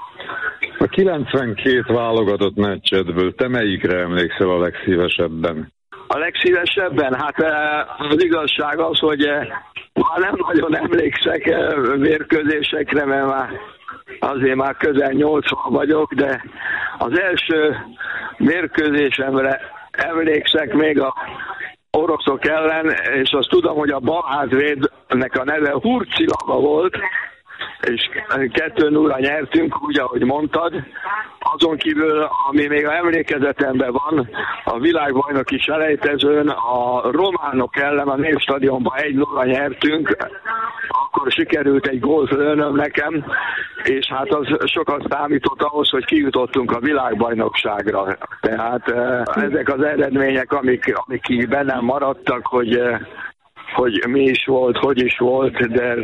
A kilencvenkét válogatott meccsedből te melyikre emlékszel a legszívesebben? A legszívesebben? Hát az igazság az, hogy már nem nagyon emlékszek mérkőzésekre, mert már azért már közel nyolcvan vagyok, de az első mérkőzésemre emlékszek még a oroszok ellen, és azt tudom, hogy a balhátvédnek a neve Hurcilava volt, és kettő nullra nyertünk, úgy, ahogy mondtad. Azon kívül, ami még a emlékezetemben van, a világbajnoki selejtezőn a románok ellen a Népstadionban egy nullra nyertünk, akkor sikerült egy gólt lőnöm nekem, és hát az sokat számított ahhoz, hogy kijutottunk a világbajnokságra. Tehát ezek az eredmények, amik, amik bennem maradtak, hogy, hogy mi is volt, hogy is volt, de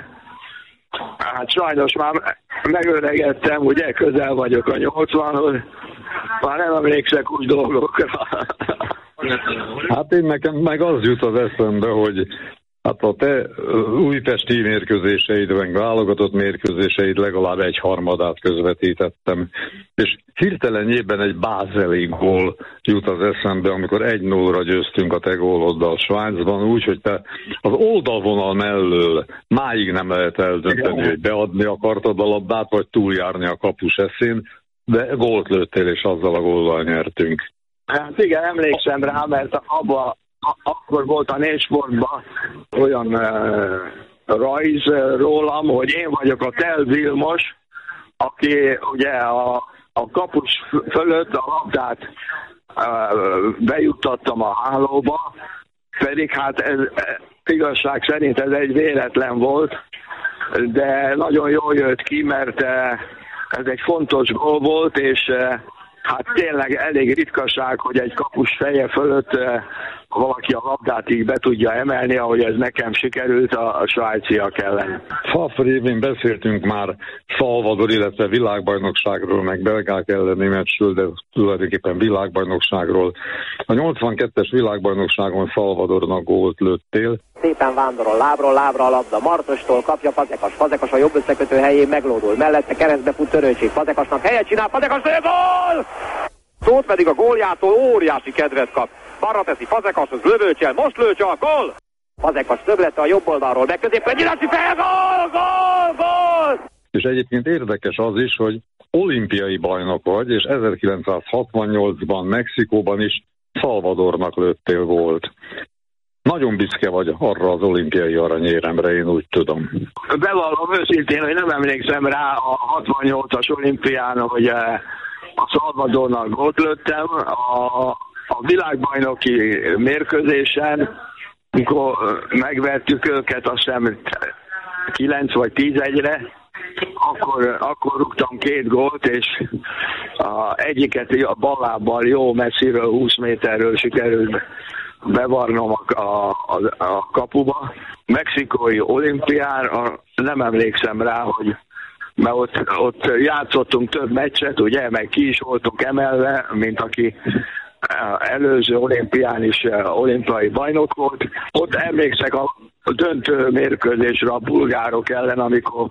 hát sajnos már megöregedtem, ugye közel vagyok a nyolcvanhoz, már nem emlékszek úgy dolgokra. Hát én nekem meg az jut az eszembe, hogy Hát a te újpesti mérkőzéseid, meg válogatott mérkőzéseid legalább egy harmadát közvetítettem. És hirtelenjében egy bázeli gól jut az eszembe, amikor egy nullra győztünk a te góloddal Svájcban, úgy, hogy te az oldalvonal mellől máig nem lehet eldönteni, hogy beadni akartad a labdát, vagy túljárni a kapus eszén, de gólt lőttél, és azzal a góllal nyertünk. Hát igen, emlékszem rá, mert abban akkor volt a Népsportban olyan uh, rajz rólam, hogy én vagyok a Tel Vilmos, aki ugye a, a kapus fölött a labdát uh, bejuttattam a hálóba, pedig hát ez, igazság szerint ez egy véletlen volt, de nagyon jól jött ki, mert uh, ez egy fontos gól volt, és uh, hát tényleg elég ritkaság, hogy egy kapus feje fölött uh, valaki a labdát így be tudja emelni, ahogy ez nekem sikerült a, a svájciak ellen. Fa révén beszéltünk már Salvador, illetve világbajnokságról, meg belgák elleni meccsről, de tulajdonképpen világbajnokságról. A nyolcvankettes világbajnokságon Salvadornak gólt lőttél. Szépen vándorol lábról lábra a labda, Martostól kapja Fazekas, Fazekas a jobb összekötő helyén meglódul, mellette keresztbe fut Törőcsik, Fazekasnak helyet csinál, Fazekas lő, gól! Szót pedig a góljától óriási kedvet kap. Balra teszi Fazekashoz, lövőcsel, most lőcsel, gól! Fazekas többlete a jobb oldalról, megközépen nyilási fel, gól, gól, gól! És egyébként érdekes az is, hogy olimpiai bajnok vagy, és ezerkilencszázhatvannyolcban Mexikóban is Salvadornak lőttél gólt. Nagyon büszke vagy arra az olimpiai aranyéremre, én úgy tudom. Bevallom őszintén, hogy nem emlékszem rá a hatvannyolcas olimpián, hogy a Salvadornak gólt lőttem. A, a világbajnoki mérkőzésen, amikor megvertük őket, azt hiszem kilenc vagy tíz egyre, akkor, akkor rúgtam két gólt, és a egyiket a ballábbal jó messziről, húsz méterről sikerült bevarnom a, a, a, a kapuba. Mexikói olimpiára nem emlékszem rá, hogy mert ott, ott játszottunk több meccset, ugye, meg ki is voltunk emelve, mint aki előző olimpián is olimpiai bajnok volt. Ott emlékszek a döntő mérkőzésre a bulgárok ellen, amikor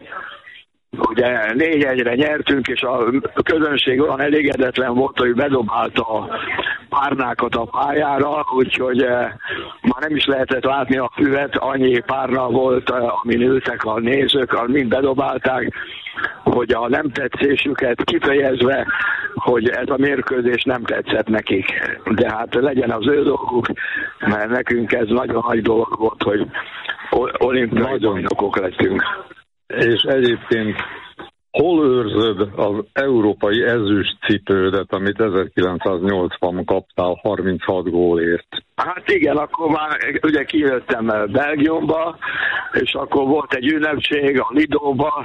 ugye négy egyre nyertünk, és a közönség olyan elégedetlen volt, hogy bedobálta a párnákat a pályára, úgyhogy eh, már nem is lehetett látni a füvet, annyi párna volt, eh, amin ültek a nézők, mind bedobálták, hogy a nem tetszésüket kifejezve, hogy ez a mérkőzés nem tetszett nekik. De hát legyen az ő dolguk, mert nekünk ez nagyon nagy dolog volt, hogy olimpiai bajnokok lettünk. És egyébként hol őrzöd az európai ezüst cipődet, amit ezerkilencszáznyolcvanban kaptál harminchat gólért? Hát igen, akkor már ugye kijöttem Belgiumba, és akkor volt egy ünnepség a Lidóba,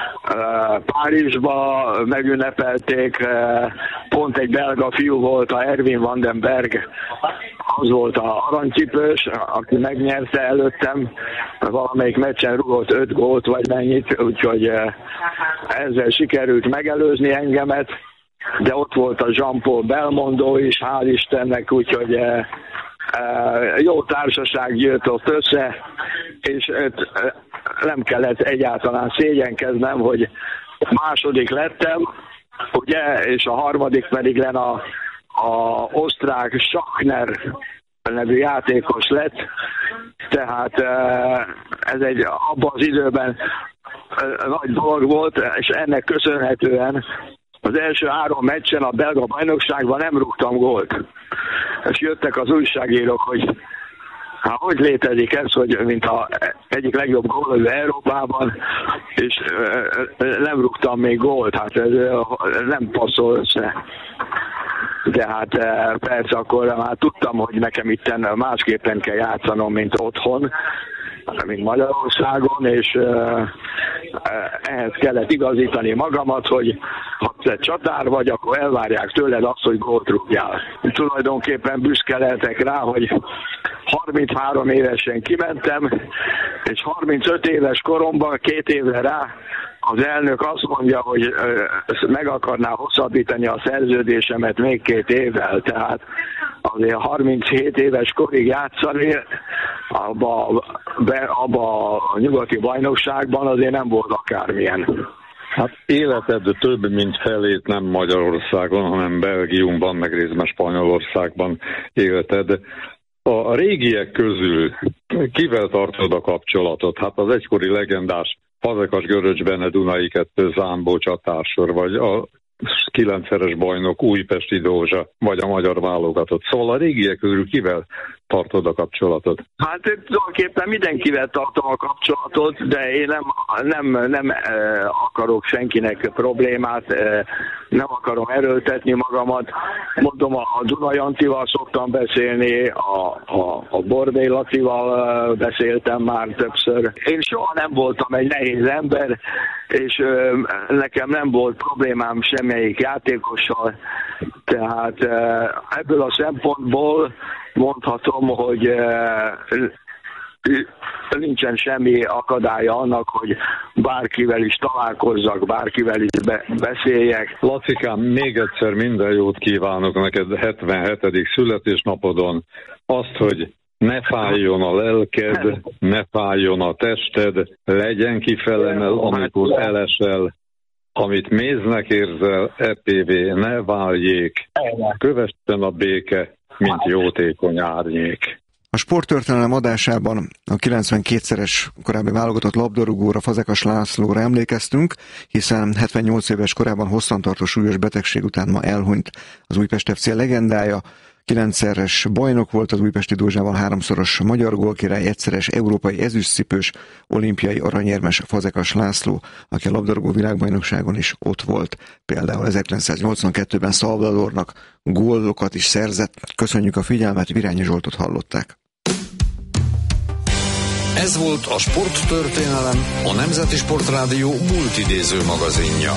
Párizsba megünnepelték, pont egy belga fiú volt, a Erwin van den Berg, az volt a aranycipős, aki megnyerte előttem, valamelyik meccsen rúgott öt gólt vagy mennyit, úgyhogy ezzel sikerült megelőzni engemet, de ott volt a Jean-Paul Belmondo is, hál' Istennek, úgyhogy jó társaság jött ott össze, és nem kellett egyáltalán szégyenkeznem, hogy második lettem, ugye, és a harmadik pedig len a, a osztrák Schachner nevű játékos lett, tehát ez egy abban az időben nagy dolog volt, és ennek köszönhetően az első három meccsen a belga bajnokságban nem rúgtam gólt. És jöttek az újságírók, hogy hát hogy létezik ez, hogy mint a egyik legjobb gólövő Európában, és nem rúgtam még gólt, hát ez nem passzol össze. De hát persze akkor már tudtam, hogy nekem itten másképpen kell játszanom, mint otthon, mint Magyarországon, és uh, ehhez kellett igazítani magamat, hogy ha te csatár vagy, akkor elvárják tőled azt, hogy gólt rúgjál. Tulajdonképpen büszke lehetek rá, hogy harminchárom évesen kimentem, és harmincöt éves koromban, két évre rá, az elnök azt mondja, hogy uh, meg akarná hosszabbítani a szerződésemet még két évvel, tehát azért harminchét éves korig játszani, abba, be, abba a nyugati bajnokságban azért nem volt akármilyen. Hát életed több mint felét nem Magyarországon, hanem Belgiumban, meg részben Spanyolországban élted. A régiek közül kivel tartod a kapcsolatot? Hát az egykori legendás Fazekas, Göröcs Bene, Dunai kettő, Zámbó csatásor, vagy a kilencszeres bajnok Újpesti Dózsa, vagy a magyar válogatott. Szóval a régiek közül kivel tartod a kapcsolatot? Hát tulajdonképpen mindenkivel tartom a kapcsolatot, de én nem, nem, nem e, akarok senkinek problémát, e, nem akarom erőltetni magamat. Mondom, a, a Dunai Antival szoktam beszélni, a, a, a Borbély Lacival beszéltem már többször. Én soha nem voltam egy nehéz ember, és e, nekem nem volt problémám semmelyik játékossal, tehát e, ebből a szempontból mondhatom, hogy nincsen semmi akadálya annak, hogy bárkivel is találkozzak, bárkivel is be- beszéljek. Lacikám, még egyszer minden jót kívánok neked hetvenhetedik születésnapodon. Azt, hogy ne fájjon a lelked, ne fájjon a tested, legyen kifelemel, amikor elesel, amit méznek érzel, é pé vé ne váljék, kövessen a béke, mint jótékony árnyék. A sporttörténelem adásában a kilencvenkétszeres korábbi válogatott labdarúgóra, Fazekas Lászlóra emlékeztünk, hiszen hetvennyolc éves korában hosszantartó súlyos betegség után ma elhunyt az Újpest ef cé legendája. Kilencszeres bajnok volt az Újpesti Dózsával, háromszoros magyar gólkirály, egyszeres európai ezüstcipős, olimpiai aranyérmes Fazekas László, aki a labdarúgó világbajnokságon is ott volt. Például ezerkilencszáznyolcvankettőben Salvadornak gólokat is szerzett. Köszönjük a figyelmet, Virányi Zsoltot hallották. Ez volt a Sporttörténelem, a Nemzeti Sportrádió multidéző magazinja.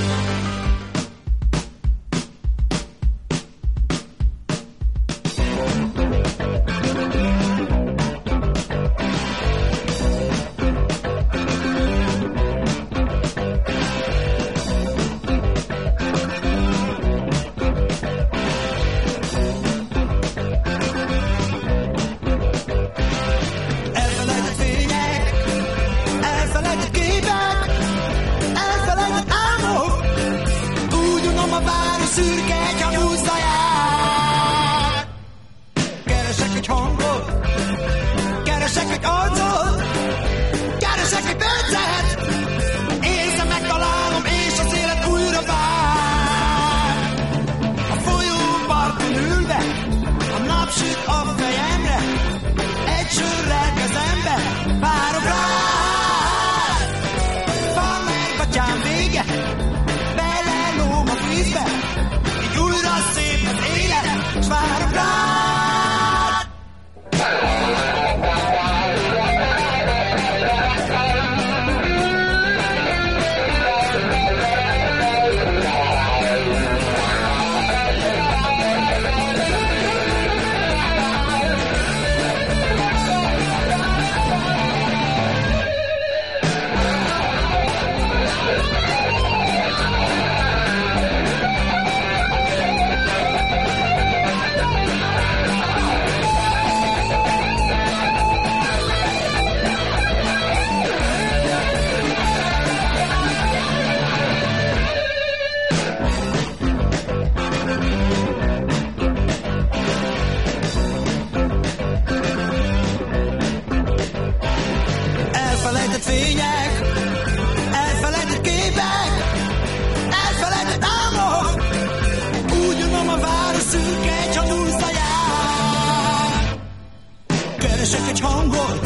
Keresek egy hangot,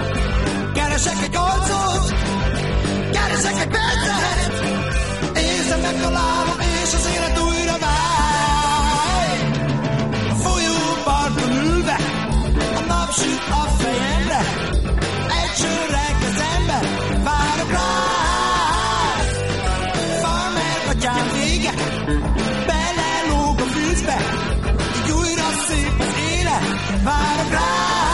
keresek egy arcot, keresek egy percet, érzem, megtalálom, és az élet újra vágy. A folyóparton ülve, a nap süt a fejemre, egy sörrel kezembe, várok rád. Farmer atyám vége, belelóg a vízbe, így újra szép az élet, várok rád.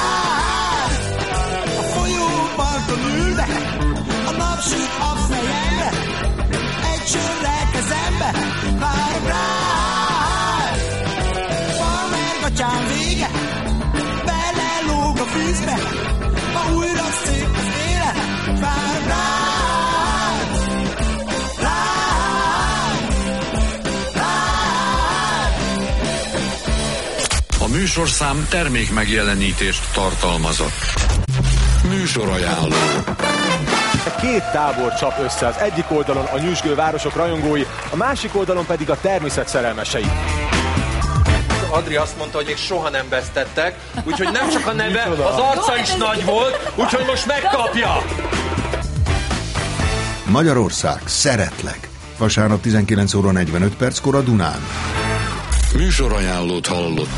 Ülve, a nap süt a fejemre, egy sörrel kezembe, várok rád. Farmer atyám vége, belelóg a vízbe, ha újra szép az élet, vár rád, rád, rád. A műsorszám termék megjelenítést tartalmazott. Műsorajánló. Két tábor csap össze, az egyik oldalon a nyüzsgő városok rajongói, a másik oldalon pedig a természet szerelmesei. Adri azt mondta, hogy még soha nem vesztettek, úgyhogy nem csak a neve, az arca is nagy volt, úgyhogy most megkapja! Magyarország, szeretlek. Vasárnap tizenkilenc óra negyvenöt perckor a Dunán. Műsorajánlót hallott.